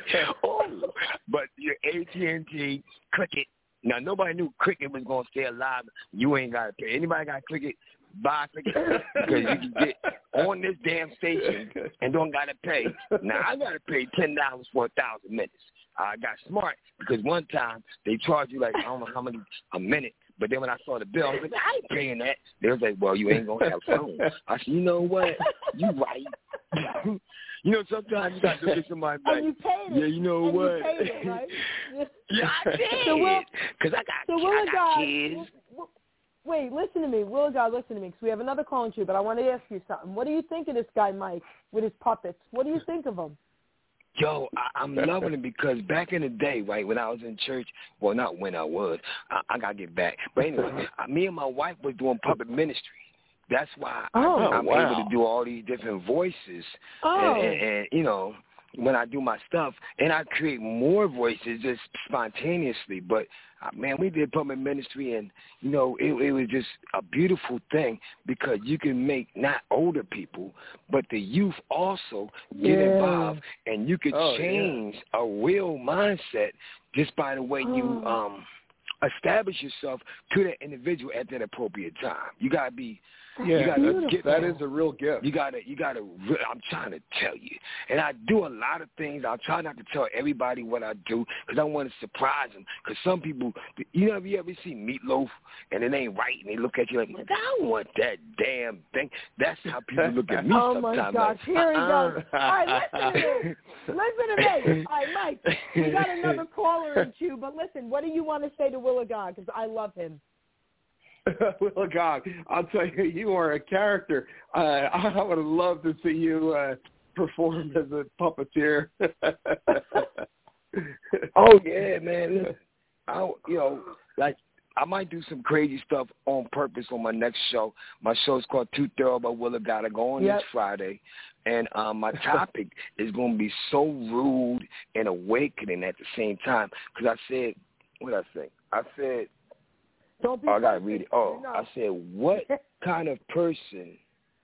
But your AT&T, Cricket. Now, nobody knew Cricket was going to stay alive. You ain't got to pay. Anybody got Cricket? Buy Cricket. Because you can get on this damn station and don't got to pay. Now, I got to pay $10 for 1,000 minutes. I got smart because one time they charged you like, I don't know how many a minute. But then when I saw the bill, I was like, I ain't paying that. They was like, well, you ain't going to have a phone. I said, you know what? You right. You know, sometimes you got to look at somebody like, and you paid it. Yeah, you know and what? You paid it, right? Yeah, I did. Because I got kids. Wait, listen to me. Will of God, listen to me, because we have another call in you, but I want to ask you something. What do you think of this guy, Mike, with his puppets? What do you think of him? Yo, I'm loving it because back in the day, right, when I was in church, well, not when I was, I got to get back. But anyway, me and my wife was doing puppet ministry. That's why I'm able to do all these different voices. And, you know, when I do my stuff, and I create more voices just spontaneously. But, man, we did puppet ministry, and, you know, it was just a beautiful thing because you can make not older people, but the youth also get involved, and you could change a real mindset just by the way you establish yourself to that individual at that appropriate time. You got to be that is a real gift. You gotta. I'm trying to tell you, and I do a lot of things. I'll try not to tell everybody what I do because I want to surprise them. Because some people, you ever see Meatloaf and it ain't right, and they look at you like, I don't want that damn thing. That's how people look at me sometimes. Oh my gosh, here he goes. All right, listen to me. All right, Mike, we got another caller in queue, but listen, what do you want to say to Will of God? Because I love him. Will of God, I'll tell you, you are a character. I would love to see you perform as a puppeteer. Oh yeah, man. I might do some crazy stuff on purpose on my next show. My show is called Too Thorough by Will of God. I go on this Friday, and my topic is going to be so rude and awakening at the same time. Because I said, what did I say? I said. I got to read it. I said, what kind of person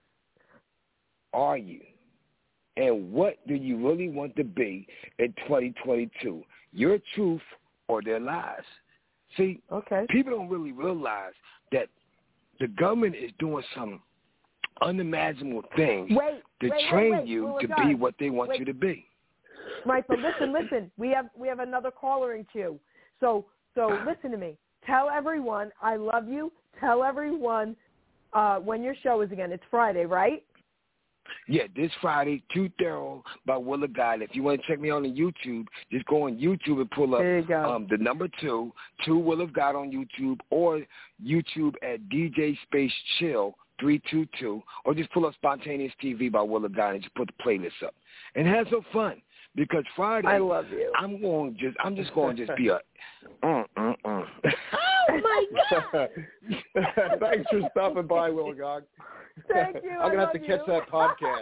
are you? And what do you really want to be in 2022? Your truth or their lies? See, people don't really realize that the government is doing some unimaginable things to train you to be what they want you to be. Right, but listen. We have another caller in queue. So listen to me. Tell everyone I love you. Tell everyone when your show is again. It's Friday, right? Yeah, this Friday, Too Thorough by Will of God. If you want to check me on the YouTube, just go on YouTube and pull up the number 2 Will of God on YouTube, or YouTube at DJ Space Chill 322, or just pull up Spontaneous TV by Will of God and just put the playlist up and have some fun. Because Friday, I love you. I'm just going to be a Oh my God! Thanks for stopping by, Will of God. Thank you. I'm gonna have to catch that podcast.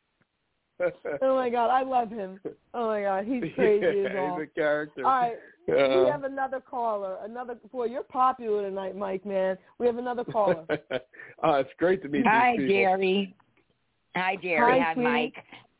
Oh my God, I love him. Oh my God, he's crazy as all. He's a character. All right, we have another caller. Boy, you're popular tonight, Mike. Man, we have another caller. It's great to meet you. Hi, Jerry. Hi, Jerry. Hi, Mike.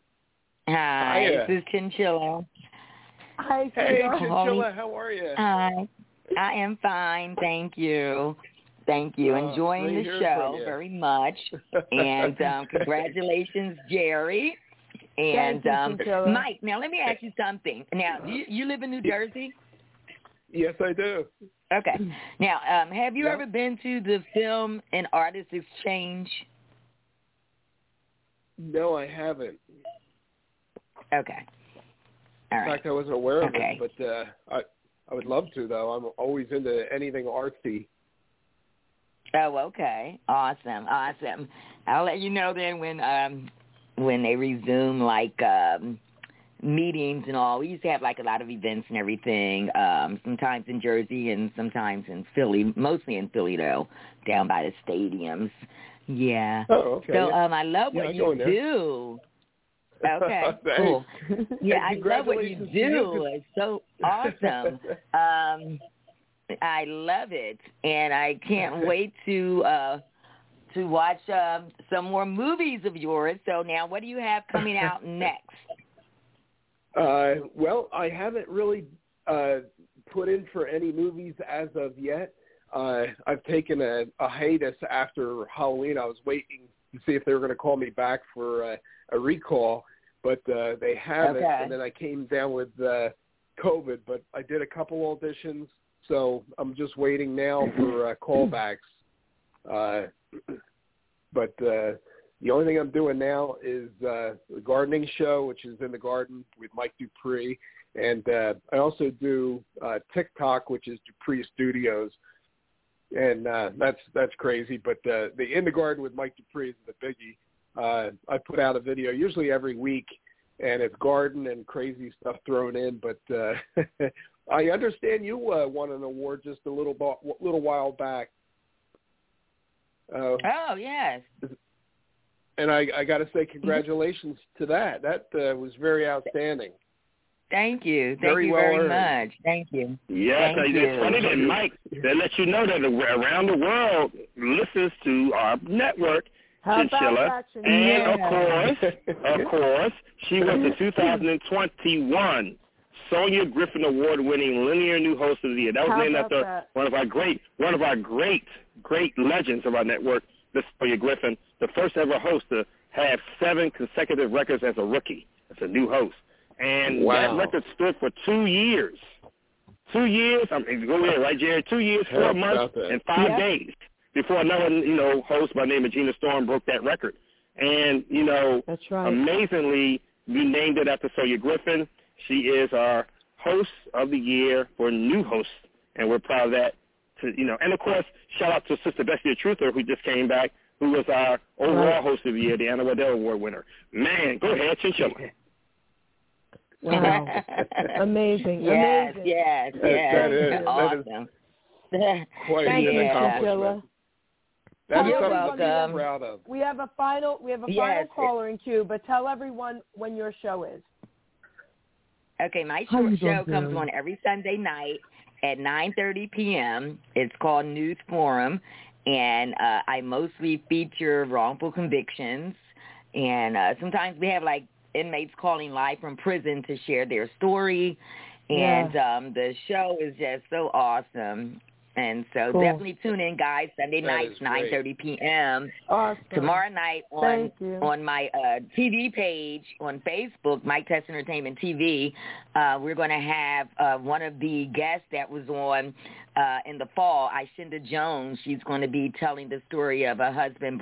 Hi, this is Chinchilla. Hi, hey, Chinchilla. How are you? Hi. I am fine, thank you. Enjoying the show very much. And congratulations, Jerry. And Mike, now let me ask you something. Now, you live in New Jersey? Yes, I do. Okay. Now, have you ever been to the Film and Artist Exchange? No, I haven't. Okay. All right. In fact, I wasn't aware of it, but I would love to, though. I'm always into anything artsy. Oh, okay. Awesome. I'll let you know then when they resume, like, meetings and all. We used to have, like, a lot of events and everything, sometimes in Jersey and sometimes in Philly, mostly in Philly, though, down by the stadiums. Yeah. Oh, okay. So I love what you do. Okay, cool. Yeah, I love what you do. It's so awesome. I love it, and I can't wait to watch some more movies of yours. So now, what do you have coming out next? Well, I haven't really put in for any movies as of yet. I've taken a hiatus after Halloween. I was waiting to see if they were going to call me back for a recall, but they haven't. Okay. And then I came down with COVID, but I did a couple auditions, so I'm just waiting now for callbacks. But the only thing I'm doing now is the gardening show, which is in the garden with Mike Dupree. And I also do TikTok, which is Dupree Studios. And that's crazy. But the In the Garden with Mike Dupree is the biggie. I put out a video usually every week, and it's garden and crazy stuff thrown in. But I understand you won an award just a little while back. Oh, yes. And I got to say congratulations to that. That was very outstanding. Thank you. Thank Very you well very earned. much. Thank you. Yes, Thank it's funny that Mike, they let you know that around the world listens to our network, Chinchilla. And of course, she was the 2021 Sonia Griffin Award-winning Linear New Host of the Year. That was named after one of our great legends of our network, Miss Sonia Griffin, the first ever host to have 7 consecutive records as a rookie, as a new host. And that record stood for 2 years. 2 years, go ahead, right, Jerry? 2 years, 4 months, and 5 days before another, host by the name of Gina Storm broke that record. And, that's right. Amazingly, we named it after Sonia Griffin. She is our host of the year for new hosts, and we're proud of that. And, of course, shout out to Sister Bessie the Truther, who just came back, who was our overall host of the year, the Anna Waddell Award winner. Man, go ahead, Chinchilla. Wow. Amazing. Yes, Amazing. yes. Awesome. Quite an accomplishment. That's You're something to welcome. be proud of. We have a final caller in queue, but tell everyone when your show is. Okay, my show comes on every Sunday night at 9:30 p.m. It's called News Forum, and I mostly feature wrongful convictions, and sometimes we have inmates calling live from prison to share their story, and the show is just so awesome. And so definitely tune in, guys, Sunday nights, 9:30 p.m. Awesome. Tomorrow night on my TV page on Facebook, Mike Test Entertainment TV, we're going to have one of the guests that was on in the fall, Ishinda Jones. She's going to be telling the story of a husband,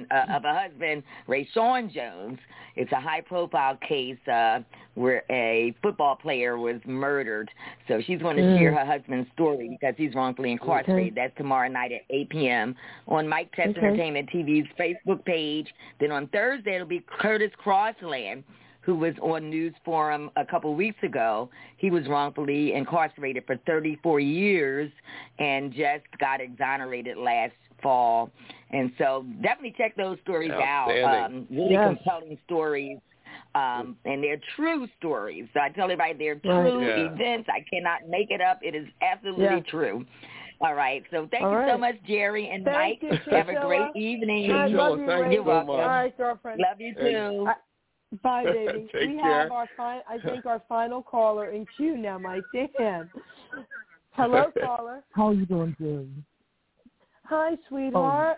Rayshawn Jones. It's a high-profile case where a football player was murdered. So she's going to share her husband's story because he's wrongfully incarcerated. That's tomorrow night at 8 p.m. on Mike Test Entertainment TV's Facebook page. Then on Thursday, it'll be Curtis Crossland, who was on News Forum a couple weeks ago. He was wrongfully incarcerated for 34 years and just got exonerated last fall. And so definitely check those stories out. Really compelling stories. And they're true stories. So I tell everybody they're true events. I cannot make it up. It is absolutely true. All right. So thank you so much, Jerry and Mike. Have a great evening. I love you, You're welcome. All right, girlfriend. Love you too. Bye, baby. Take we care. have our final caller in queue now, Mike. Dan. Hello, caller. How are you doing, Jerry? Hi, sweetheart.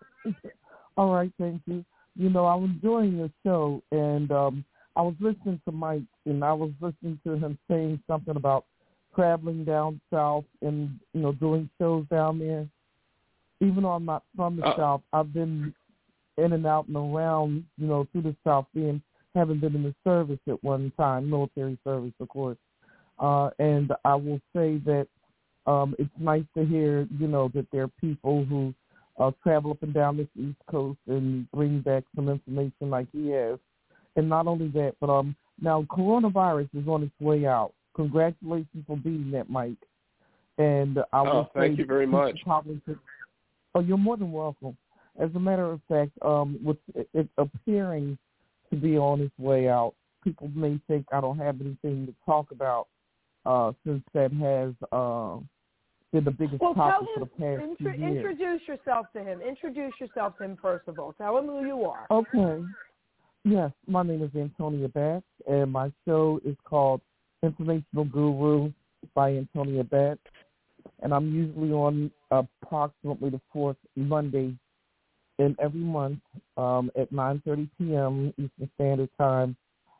All right, thank you. I was enjoying your show, and I was listening to Mike, and I was listening to him saying something about traveling down south and, doing shows down there. Even though I'm not from the South, I've been in and out and around, through the South, having been in the service at one time, military service, of course. And I will say that it's nice to hear, that there are people who travel up and down this East Coast and bring back some information like he has. And not only that, but now coronavirus is on its way out. Congratulations for beating that, Mike. And I will say thank you very much. You're more than welcome. As a matter of fact, with it appearing to be on its way out, people may think I don't have anything to talk about since that has been the biggest Well, tell topic for him, the past 2 years. introduce yourself to him. Introduce yourself to him, first of all. Tell him who you are. Okay. Yes, my name is Antonia Batts, and my show is called Informational Guru by Antonia Batts, and I'm usually on approximately the fourth Monday in every month at 9:30 p.m. Eastern Standard Time.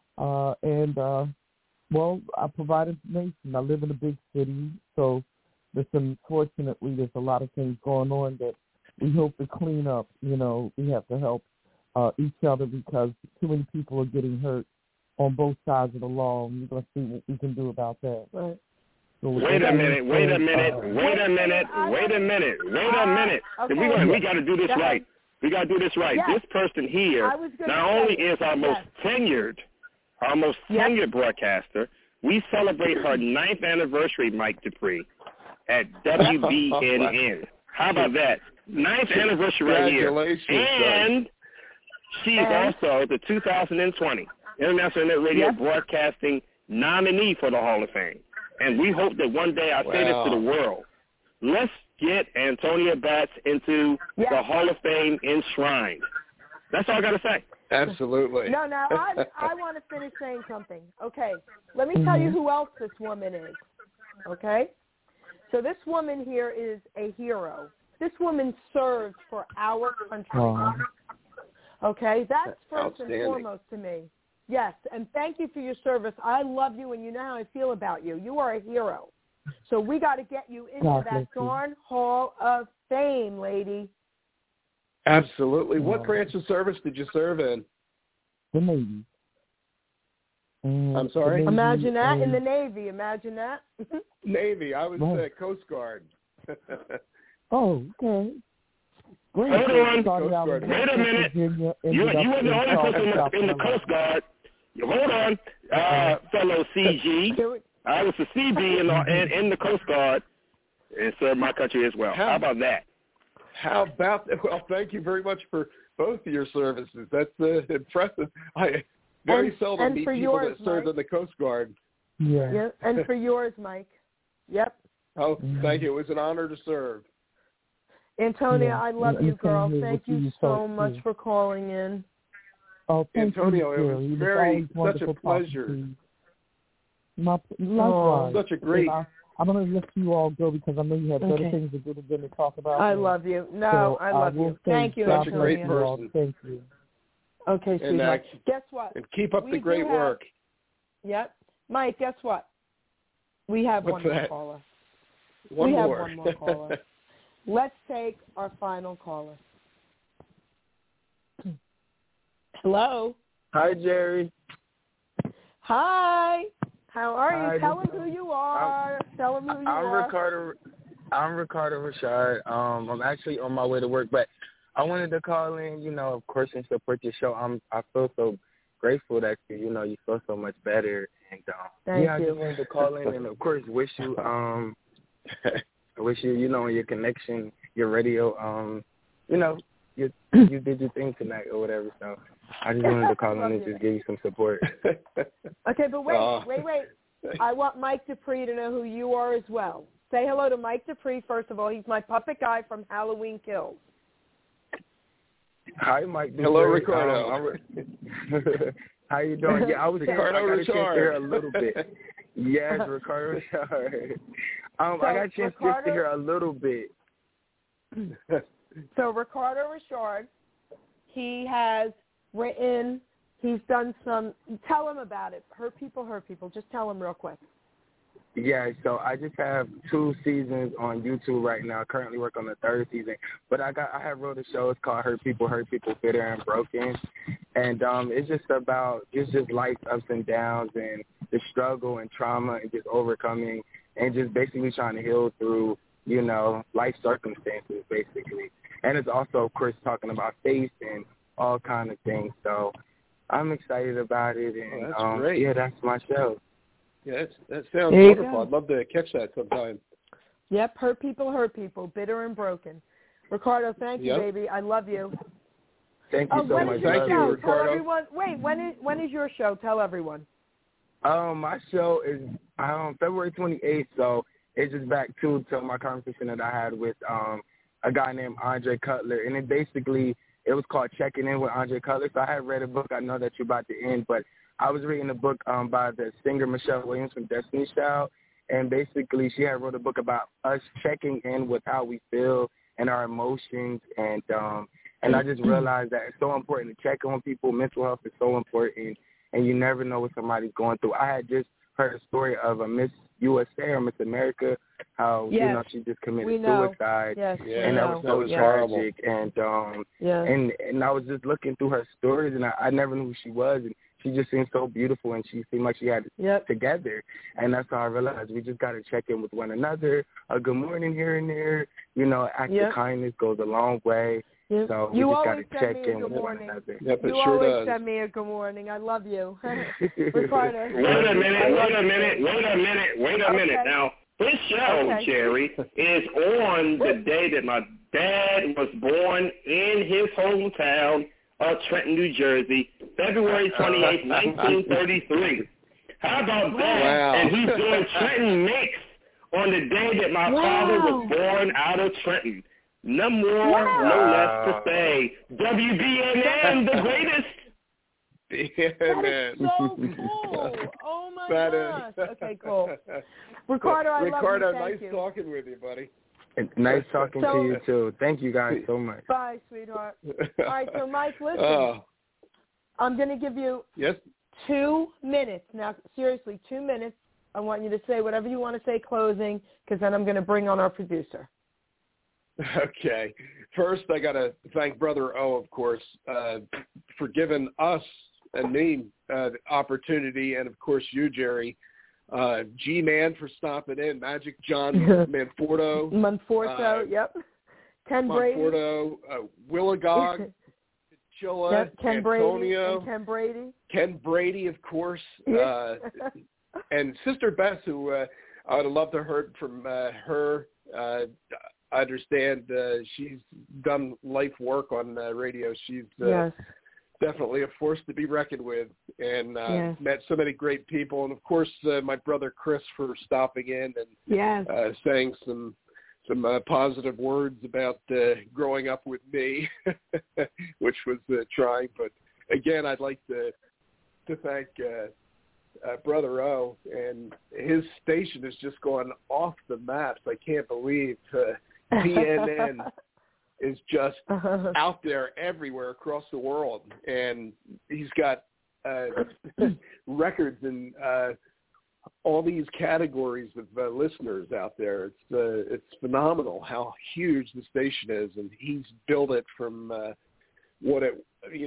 Well, I provide information. I live in a big city, so unfortunately there's a lot of things going on that we hope to clean up. You know, we have to help each other because too many people are getting hurt on both sides of the law, and we're going to see what we can do about that. Right. So Wait a minute. Okay. We got to do this right. We got to do this right. Yes. This person here not only is our most tenured broadcaster, we celebrate her 9th anniversary, Mike Dupree, at WBNN. How about that? 9th anniversary right here. And she's also the 2020 International Internet Radio Broadcasting nominee for the Hall of Fame. And we hope that one day I say this to the world. Let's get Antonia Batts into the Hall of Fame enshrined. That's all I got to say. Absolutely. No, now I want to finish saying something. Okay, let me tell you who else this woman is. Okay? So this woman here is a hero. This woman served for our country. Okay? That's first and foremost to me. Yes, and thank you for your service. I love you, and you know how I feel about you. You are a hero. So we got to get you into that darn Hall of Fame, lady. Absolutely. What branch of service did you serve in? The Navy. I'm sorry? Imagine that in the Navy. Imagine that. Navy. I was Coast Guard. Oh, okay. Great. Hold on. Wait a minute. You weren't the only person in the Coast Guard. Hold on, fellow CG. I was a CB in the Coast Guard and served my country as well. How about that? How about that? Well, thank you very much for both of your services. That's impressive. I very seldom meet people that served in the Coast Guard. Yeah. And for yours, Mike. Yep. Oh, thank you. It was an honor to serve. Antonia, I love you, girl. Thank you so much for calling in. Oh, thank Antonio, you. It was such a pleasure. Likewise. Such a great. I'm going to let you all go because I know you have better things to do than to talk about. I love you. No, I love you. Thank you, Such a great person. Thank you. Okay, sweetheart. Guess what? And keep up the great work. Yep. Mike, guess what? We have one more caller. One more. One more caller. Let's take our final caller. Hello. Hi, Jerry. Hi. How are you? Hi, Tell him who you are. Tell him who you are. I'm Ricardo Richard. I'm actually on my way to work, but I wanted to call in, you know, of course, and support your show. I feel so grateful that you feel so much better. And Thank you. I just wanted to call in and, of course, wish you, I wish you, in your connection, your radio, you did your thing tonight or whatever. So I just wanted to call in and just give you some support. Okay, but wait. I want Mike Dupree to know who you are as well. Say hello to Mike Dupree, first of all. He's my puppet guy from Halloween Kills. Hi, Mike Dupree. Hello, Ricardo. How you doing? Yeah, I was Ricardo I got a chance to hear a Richard. little bit. Yes, Ricardo Richard. I got a chance just to hear a little bit. So Ricardo Richard, he has written, he's done some, tell him about it. Hurt People. Just tell him real quick. Yeah, so I just have 2 seasons on YouTube right now. I currently work on the 3rd season. But I have wrote a show. It's called Hurt People, Bitter and Broken. And it's just life's ups and downs and the struggle and trauma and just overcoming and just basically trying to heal through, life circumstances, basically. And it's also, of course, talking about faith and all kind of things. So I'm excited about it. And that's great. Yeah, that's my show. Yeah, that sounds wonderful. I'd love to catch that sometime. Yep, Hurt People, Bitter and Broken. Ricardo, thank you, baby. I love you. Thank you so much. Thank you, Ricardo. Tell everyone. Wait, when is your show? Tell everyone. My show is February 28th, so it's just back to my conversation that I had with a guy named Andre Cutler, and it was called Checking In with Andre Cutler. So I had read a book. I know that you're about to end, but I was reading a book by the singer Michelle Williams from Destiny's Child, and basically she had wrote a book about us checking in with how we feel and our emotions, and I just realized that it's so important to check on people. Mental health is so important, and you never know what somebody's going through. I had just heard a story of a Miss USA or Miss America, how she just committed suicide, and that was so tragic. And I was just looking through her stories, and I never knew who she was, and she just seemed so beautiful, and she seemed like she had it together. And that's how I realized we just got to check in with one another. A good morning here and there, act of kindness goes a long way. So we just got to check in with one another. Yep, you always send me a good morning. I love you. Ricardo. Wait a minute. Now, this show, Jerry, is on the day that my dad was born in his hometown of Trenton, New Jersey, February 28th, 1933. How about that? Wow. And he's doing Trenton Mix on the day that my father was born out of Trenton. No more, no less to say. WBNN, the greatest. That is so cool. Oh, my gosh. Okay, cool. Ricardo, I love you. Ricardo, Thank nice you. talking with you, buddy. Nice talking to you, too. Thank you guys so much. Bye, sweetheart. All right, so, Mike, listen. I'm going to give you 2 minutes. Now, seriously, 2 minutes. I want you to say whatever you want to say closing, because then I'm going to bring on our producer. Okay. First, I got to thank Brother O, of course, for giving us and me the opportunity, and, of course, you, Jerry. G-Man for stopping in. Magic John Manforto. Yep. Ken Brady. Manforto, Willagog, Chilla, Ken Antonio. Brady. Ken Brady. Ken Brady, of course. And Sister Bess, who I would love to hear from her. I understand she's done life work on radio. She's definitely a force to be reckoned with, and met so many great people. And, of course, my brother Chris for stopping in and saying some positive words about growing up with me, which was trying. But, again, I'd like to thank Brother O, and his station is just going off the maps. I can't believe PNN is just out there everywhere across the world, and he's got records in all these categories of listeners out there. It's phenomenal how huge the station is, and he's built it from what it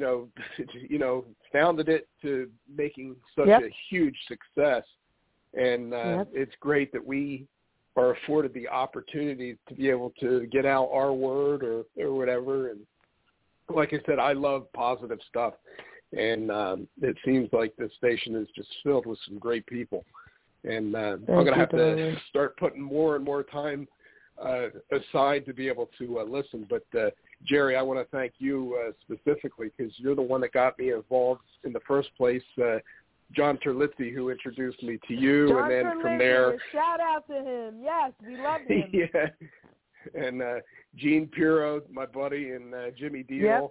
founded it to making such a huge success, and it's great that we are afforded the opportunity to be able to get out our word or whatever. And like I said, I love positive stuff, and it seems like the station is just filled with some great people. And I'm going to have to start putting more and more time aside to be able to listen. But, Jerry, I want to thank you specifically, because you're the one that got me involved in the first place. John Terlizzi, who introduced me to you, John and then Terlizzi, from there, shout out to him. Yes, we love him. And Gene Pirro, my buddy, and Jimmy Deal.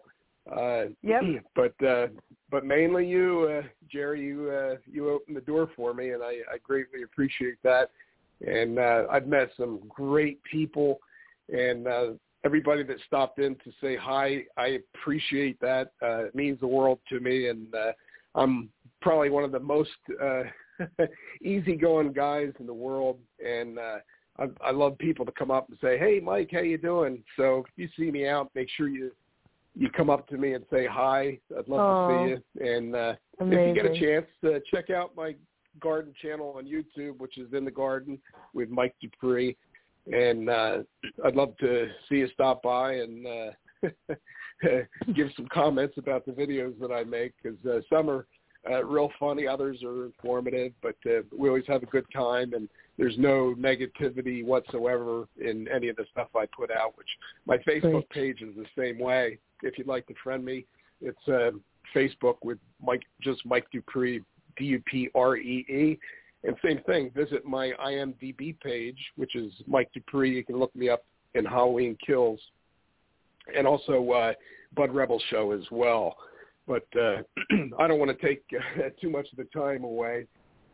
But mainly you, Jerry. You opened the door for me, and I greatly appreciate that. And I've met some great people, and everybody that stopped in to say hi, I appreciate that. It means the world to me, and I'm probably one of the most easygoing guys in the world, and I love people to come up and say, "Hey, Mike, how you doing?" So if you see me out, make sure you come up to me and say hi. I'd love to see you. And if you get a chance, check out my garden channel on YouTube, which is In the Garden with Mike Dupree. And I'd love to see you stop by and give some comments about the videos that I make, because some are real funny, others are informative, but we always have a good time, and there's no negativity whatsoever in any of the stuff I put out, which my Facebook page is the same way. If you'd like to friend me, it's Facebook with Mike Dupree, Dupree, And same thing, visit my IMDb page, which is Mike Dupree. You can look me up in Halloween Kills. And also Bud Rebel Show as well. But I don't want to take too much of the time away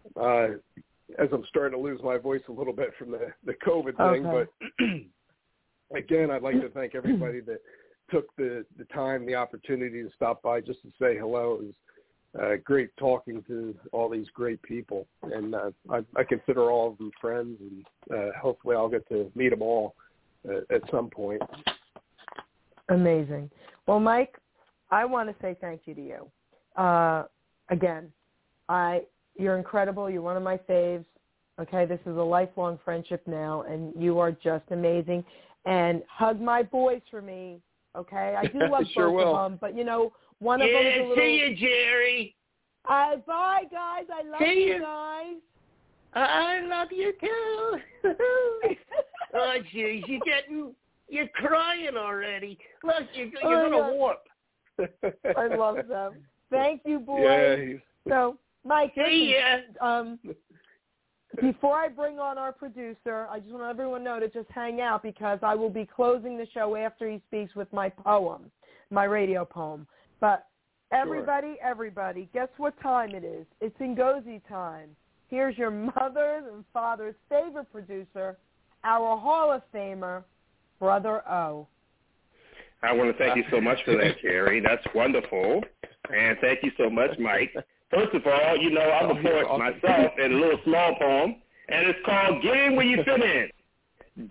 as I'm starting to lose my voice a little bit from the COVID thing. Okay. But again, I'd like to thank everybody that took the time, the opportunity to stop by just to say hello. It was great talking to all these great people. And I consider all of them friends, and hopefully I'll get to meet them all at some point. Amazing. Well, Mike, I want to say thank you to you. Again, you're incredible. You're one of my faves. Okay, this is a lifelong friendship now, and you are just amazing. And hug my boys for me, okay? I do love sure both will. of them, but, one of them is a little... see you, Jerry. Bye, guys. I love you guys. I love you, too. Oh, jeez, you're crying already. Look, you're going to warp. I love them. Thank you, boys. Yeah, So, Mike, listen, before I bring on our producer, I just want everyone to know to just hang out because I will be closing the show after he speaks with my poem, my radio poem. But everybody, guess what time it is? It's Ngozi time. Here's your mother's and father's favorite producer, our Hall of Famer, Brother O. I want to thank you so much for that, Jerry. That's wonderful. And thank you so much, Mike. First of all, I'm a poet myself in a little small poem, and it's called Get In Where You Fit In,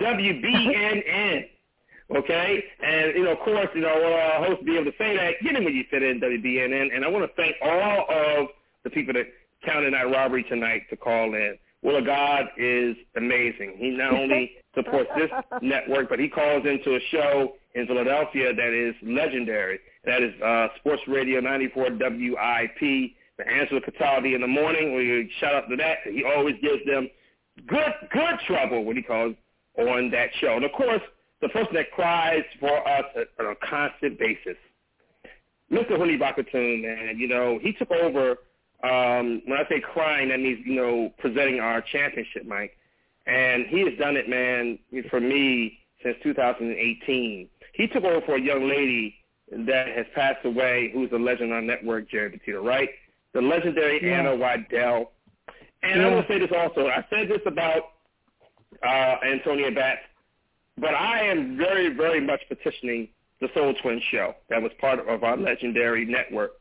WBNN, okay? And, of course, a host be able to say that, Get In Where You Fit In, WBNN, and I want to thank all of the people that counted that robbery tonight to call in. Willa God is amazing. He not only supports this network, but he calls into a show in Philadelphia that is legendary. That is Sports Radio 94 WIP. The Angela Cataldi in the morning. We shout out to that. He always gives them good trouble, what he calls, on that show. And, of course, the person that cries for us on a constant basis, Mr. Honey Bakatoon, man, he took over. When I say crying, that means, presenting our championship, Mike. And he has done it, man, for me since 2018. He took over for a young lady that has passed away who's a legend on network, Jerry Petito, right? The legendary Anna Waddell. And I will say this also. I said this about Antonia Batts, but I am very, very much petitioning the Soul Twin show that was part of our legendary network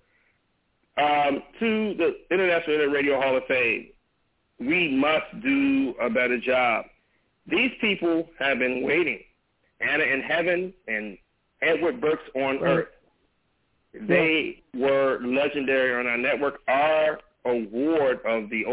to the International Internet Radio Hall of Fame. We must do a better job. These people have been waiting. Anna in Heaven and Edward Burks on Earth. They were legendary on our network. Our award of the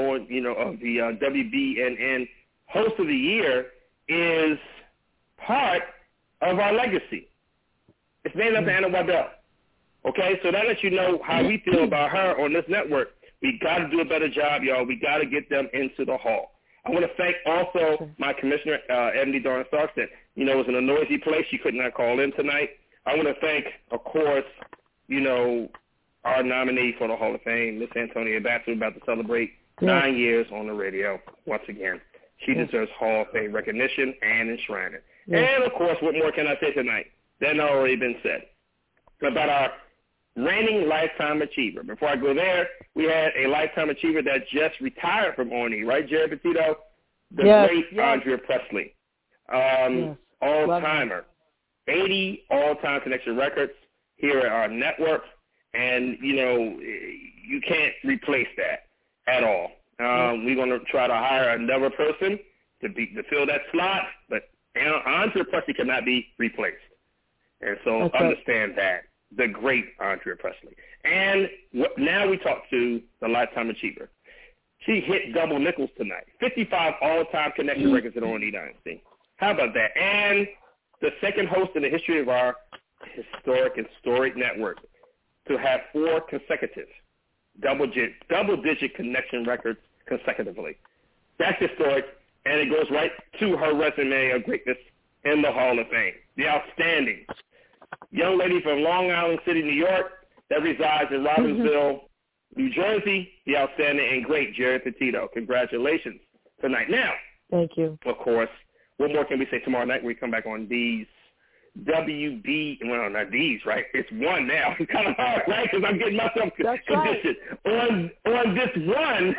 WBNN Host of the Year is part of our legacy. It's named after Anna Waddell. Okay, so that lets you know how we feel about her on this network. We got to do a better job, y'all. We got to get them into the hall. I want to thank also my commissioner, Ebony Darn Starks, that, was in a noisy place. She could not call in tonight. I want to thank, of course, our nominee for the Hall of Fame, Miss Antonia Batts, who's about to celebrate 9 years on the radio once again. She deserves Hall of Fame recognition and enshrinement. And, of course, what more can I say tonight than already been said about our reigning Lifetime Achiever? Before I go there, we had a Lifetime Achiever that just retired from ONE, right, Jerry Petito? The great Andrea Presley, all-timer, 80 all-time connection records here at our network, and, you can't replace that at all. We're going to try to hire another person to fill that slot, but Andrea Presley cannot be replaced. And so understand that. The great Andrea Presley. And now we talk to the Lifetime Achiever. She hit double nickels tonight. 55 all-time connection records at ONE Dynasty. How about that? And the second host in the history of our historic and storied network to have 4 consecutive double-digit connection records consecutively. That's historic, and it goes right to her resume of greatness in the Hall of Fame. The outstanding young lady from Long Island City, New York, that resides in Robbinsville, New Jersey, the outstanding and great Jerry Petito. Congratulations tonight. Now, thank you. Of course, what more can we say tomorrow night when we come back on these WB, well, not these, right? It's one now. It's kind of hard, right? Because I'm getting myself conditioned. Right. On this one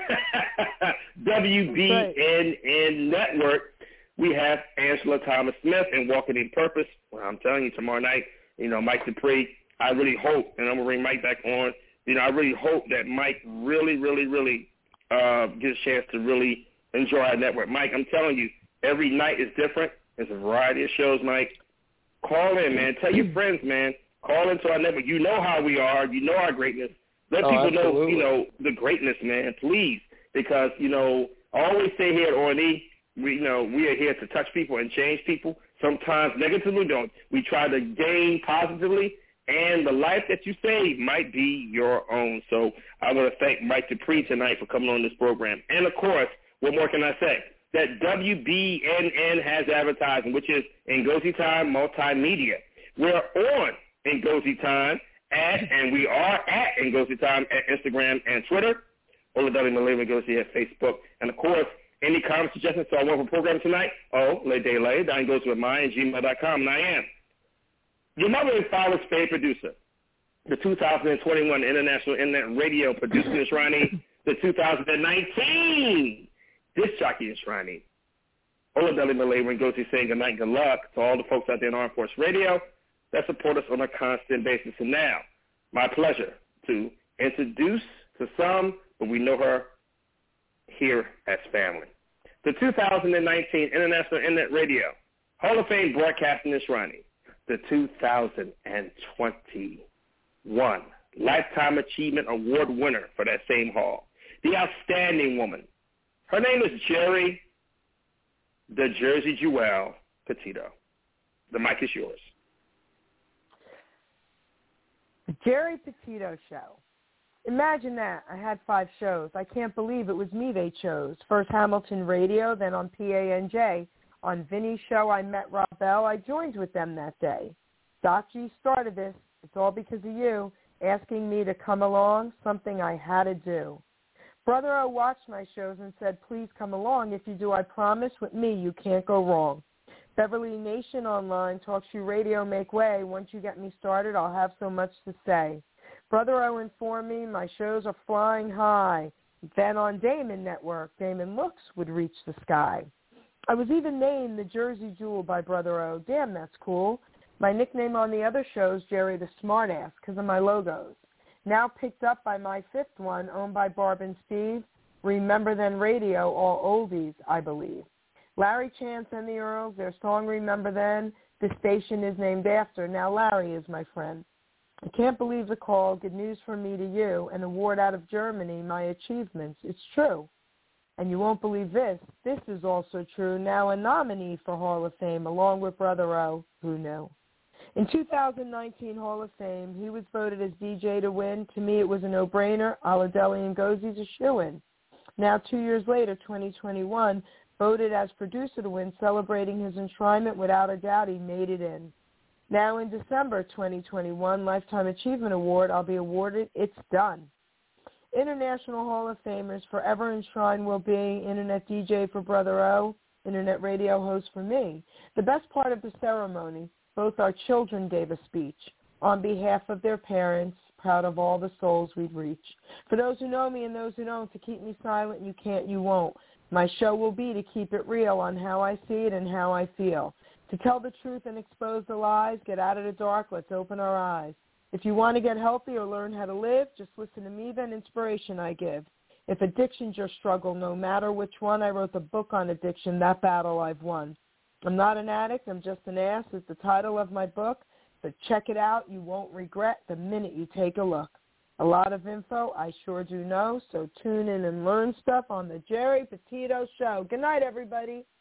WBNN network, we have Angela Thomas-Smith and Walking in Purpose. Well, I'm telling you, tomorrow night, Mike Dupree, I really hope, and I'm going to bring Mike back on, I really hope that Mike really, really, really gets a chance to really enjoy our network. Mike, I'm telling you, every night is different. There's a variety of shows, Mike. Call in, man. Tell your friends, man. Call into our network. You know how we are. You know our greatness. Let people know, the greatness, man, please. Because, I always say here at O&E, we are here to touch people and change people. Sometimes negatively, we try to gain positively, and the life that you save might be your own. So I want to thank Mike Dupree tonight for coming on this program. And, of course, what more can I say? That WBNN has advertising, which is Ngozi Time Multimedia. We're on Ngozi Time, and we are at Ngozi Time at Instagram and Twitter. Oladeli Malay Ngozi at Facebook. And, of course, any comments, suggestions to our wonderful program tonight? Diane.Ngozi@gmail.com, and I am your mother and father's favorite producer, the 2021 International Internet Radio Producer Enshrining, the 2019 Disc Jockey Enshrining. Oladeli Malay Ngozi saying good night and good luck to all the folks out there in Armed Force Radio that support us on a constant basis. And now, my pleasure to introduce to some, but we know her here as family, the 2019 International Internet Radio Hall of Fame Broadcasting Enshrining, the 2021 Lifetime Achievement Award winner for that same hall, the outstanding woman. Her name is Jerry, the Jersey Jewel Petito. The mic is yours. The Jerry Petito Show. Imagine that. I had 5 shows. I can't believe it was me they chose. First Hamilton Radio, then on PANJ. On Vinny's show, I met Rob Bell. I joined with them that day. Doc G started this. It's all because of you, asking me to come along, something I had to do. Brother O watched my shows and said, please come along. If you do, I promise, with me, you can't go wrong. Beverly Nation Online, Talk Shoe Radio, make way. Once you get me started, I'll have so much to say. Brother O informed me my shows are flying high. Then on Damon Network, Damon Looks would reach the sky. I was even named the Jersey Jewel by Brother O. Damn, that's cool. My nickname on the other shows, Jerry the Smartass, because of my logos. Now picked up by my 5th one, owned by Barb and Steve, Remember Then Radio, all oldies, I believe. Larry Chance and the Earls, their song Remember Then, the station is named after. Now Larry is my friend. I can't believe the call, good news from me to you, an award out of Germany, my achievements, it's true. And you won't believe this is also true, now a nominee for Hall of Fame, along with Brother O, who knew. In 2019 Hall of Fame, he was voted as DJ to win. To me, it was a no-brainer. Oladeli Ngozi's a shoo-in. Now, 2 years later, 2021, voted as producer to win, celebrating his enshrinement. Without a doubt, he made it in. Now, in December 2021, Lifetime Achievement Award, I'll be awarded. It's done. International Hall of Famers, forever enshrined will be Internet DJ for Brother O, Internet Radio host for me. The best part of the ceremony, both our children gave a speech on behalf of their parents, proud of all the souls we'd reach. For those who know me and those who don't, to keep me silent, you can't, you won't. My show will be to keep it real on how I see it and how I feel. To tell the truth and expose the lies, get out of the dark, let's open our eyes. If you want to get healthy or learn how to live, just listen to me, then inspiration I give. If addiction's your struggle, no matter which one, I wrote the book on addiction, that battle I've won. I'm not an addict, I'm just an ass is the title of my book, but check it out, you won't regret the minute you take a look. A lot of info, I sure do know, so tune in and learn stuff on the Jerry Petito Show. Good night, everybody.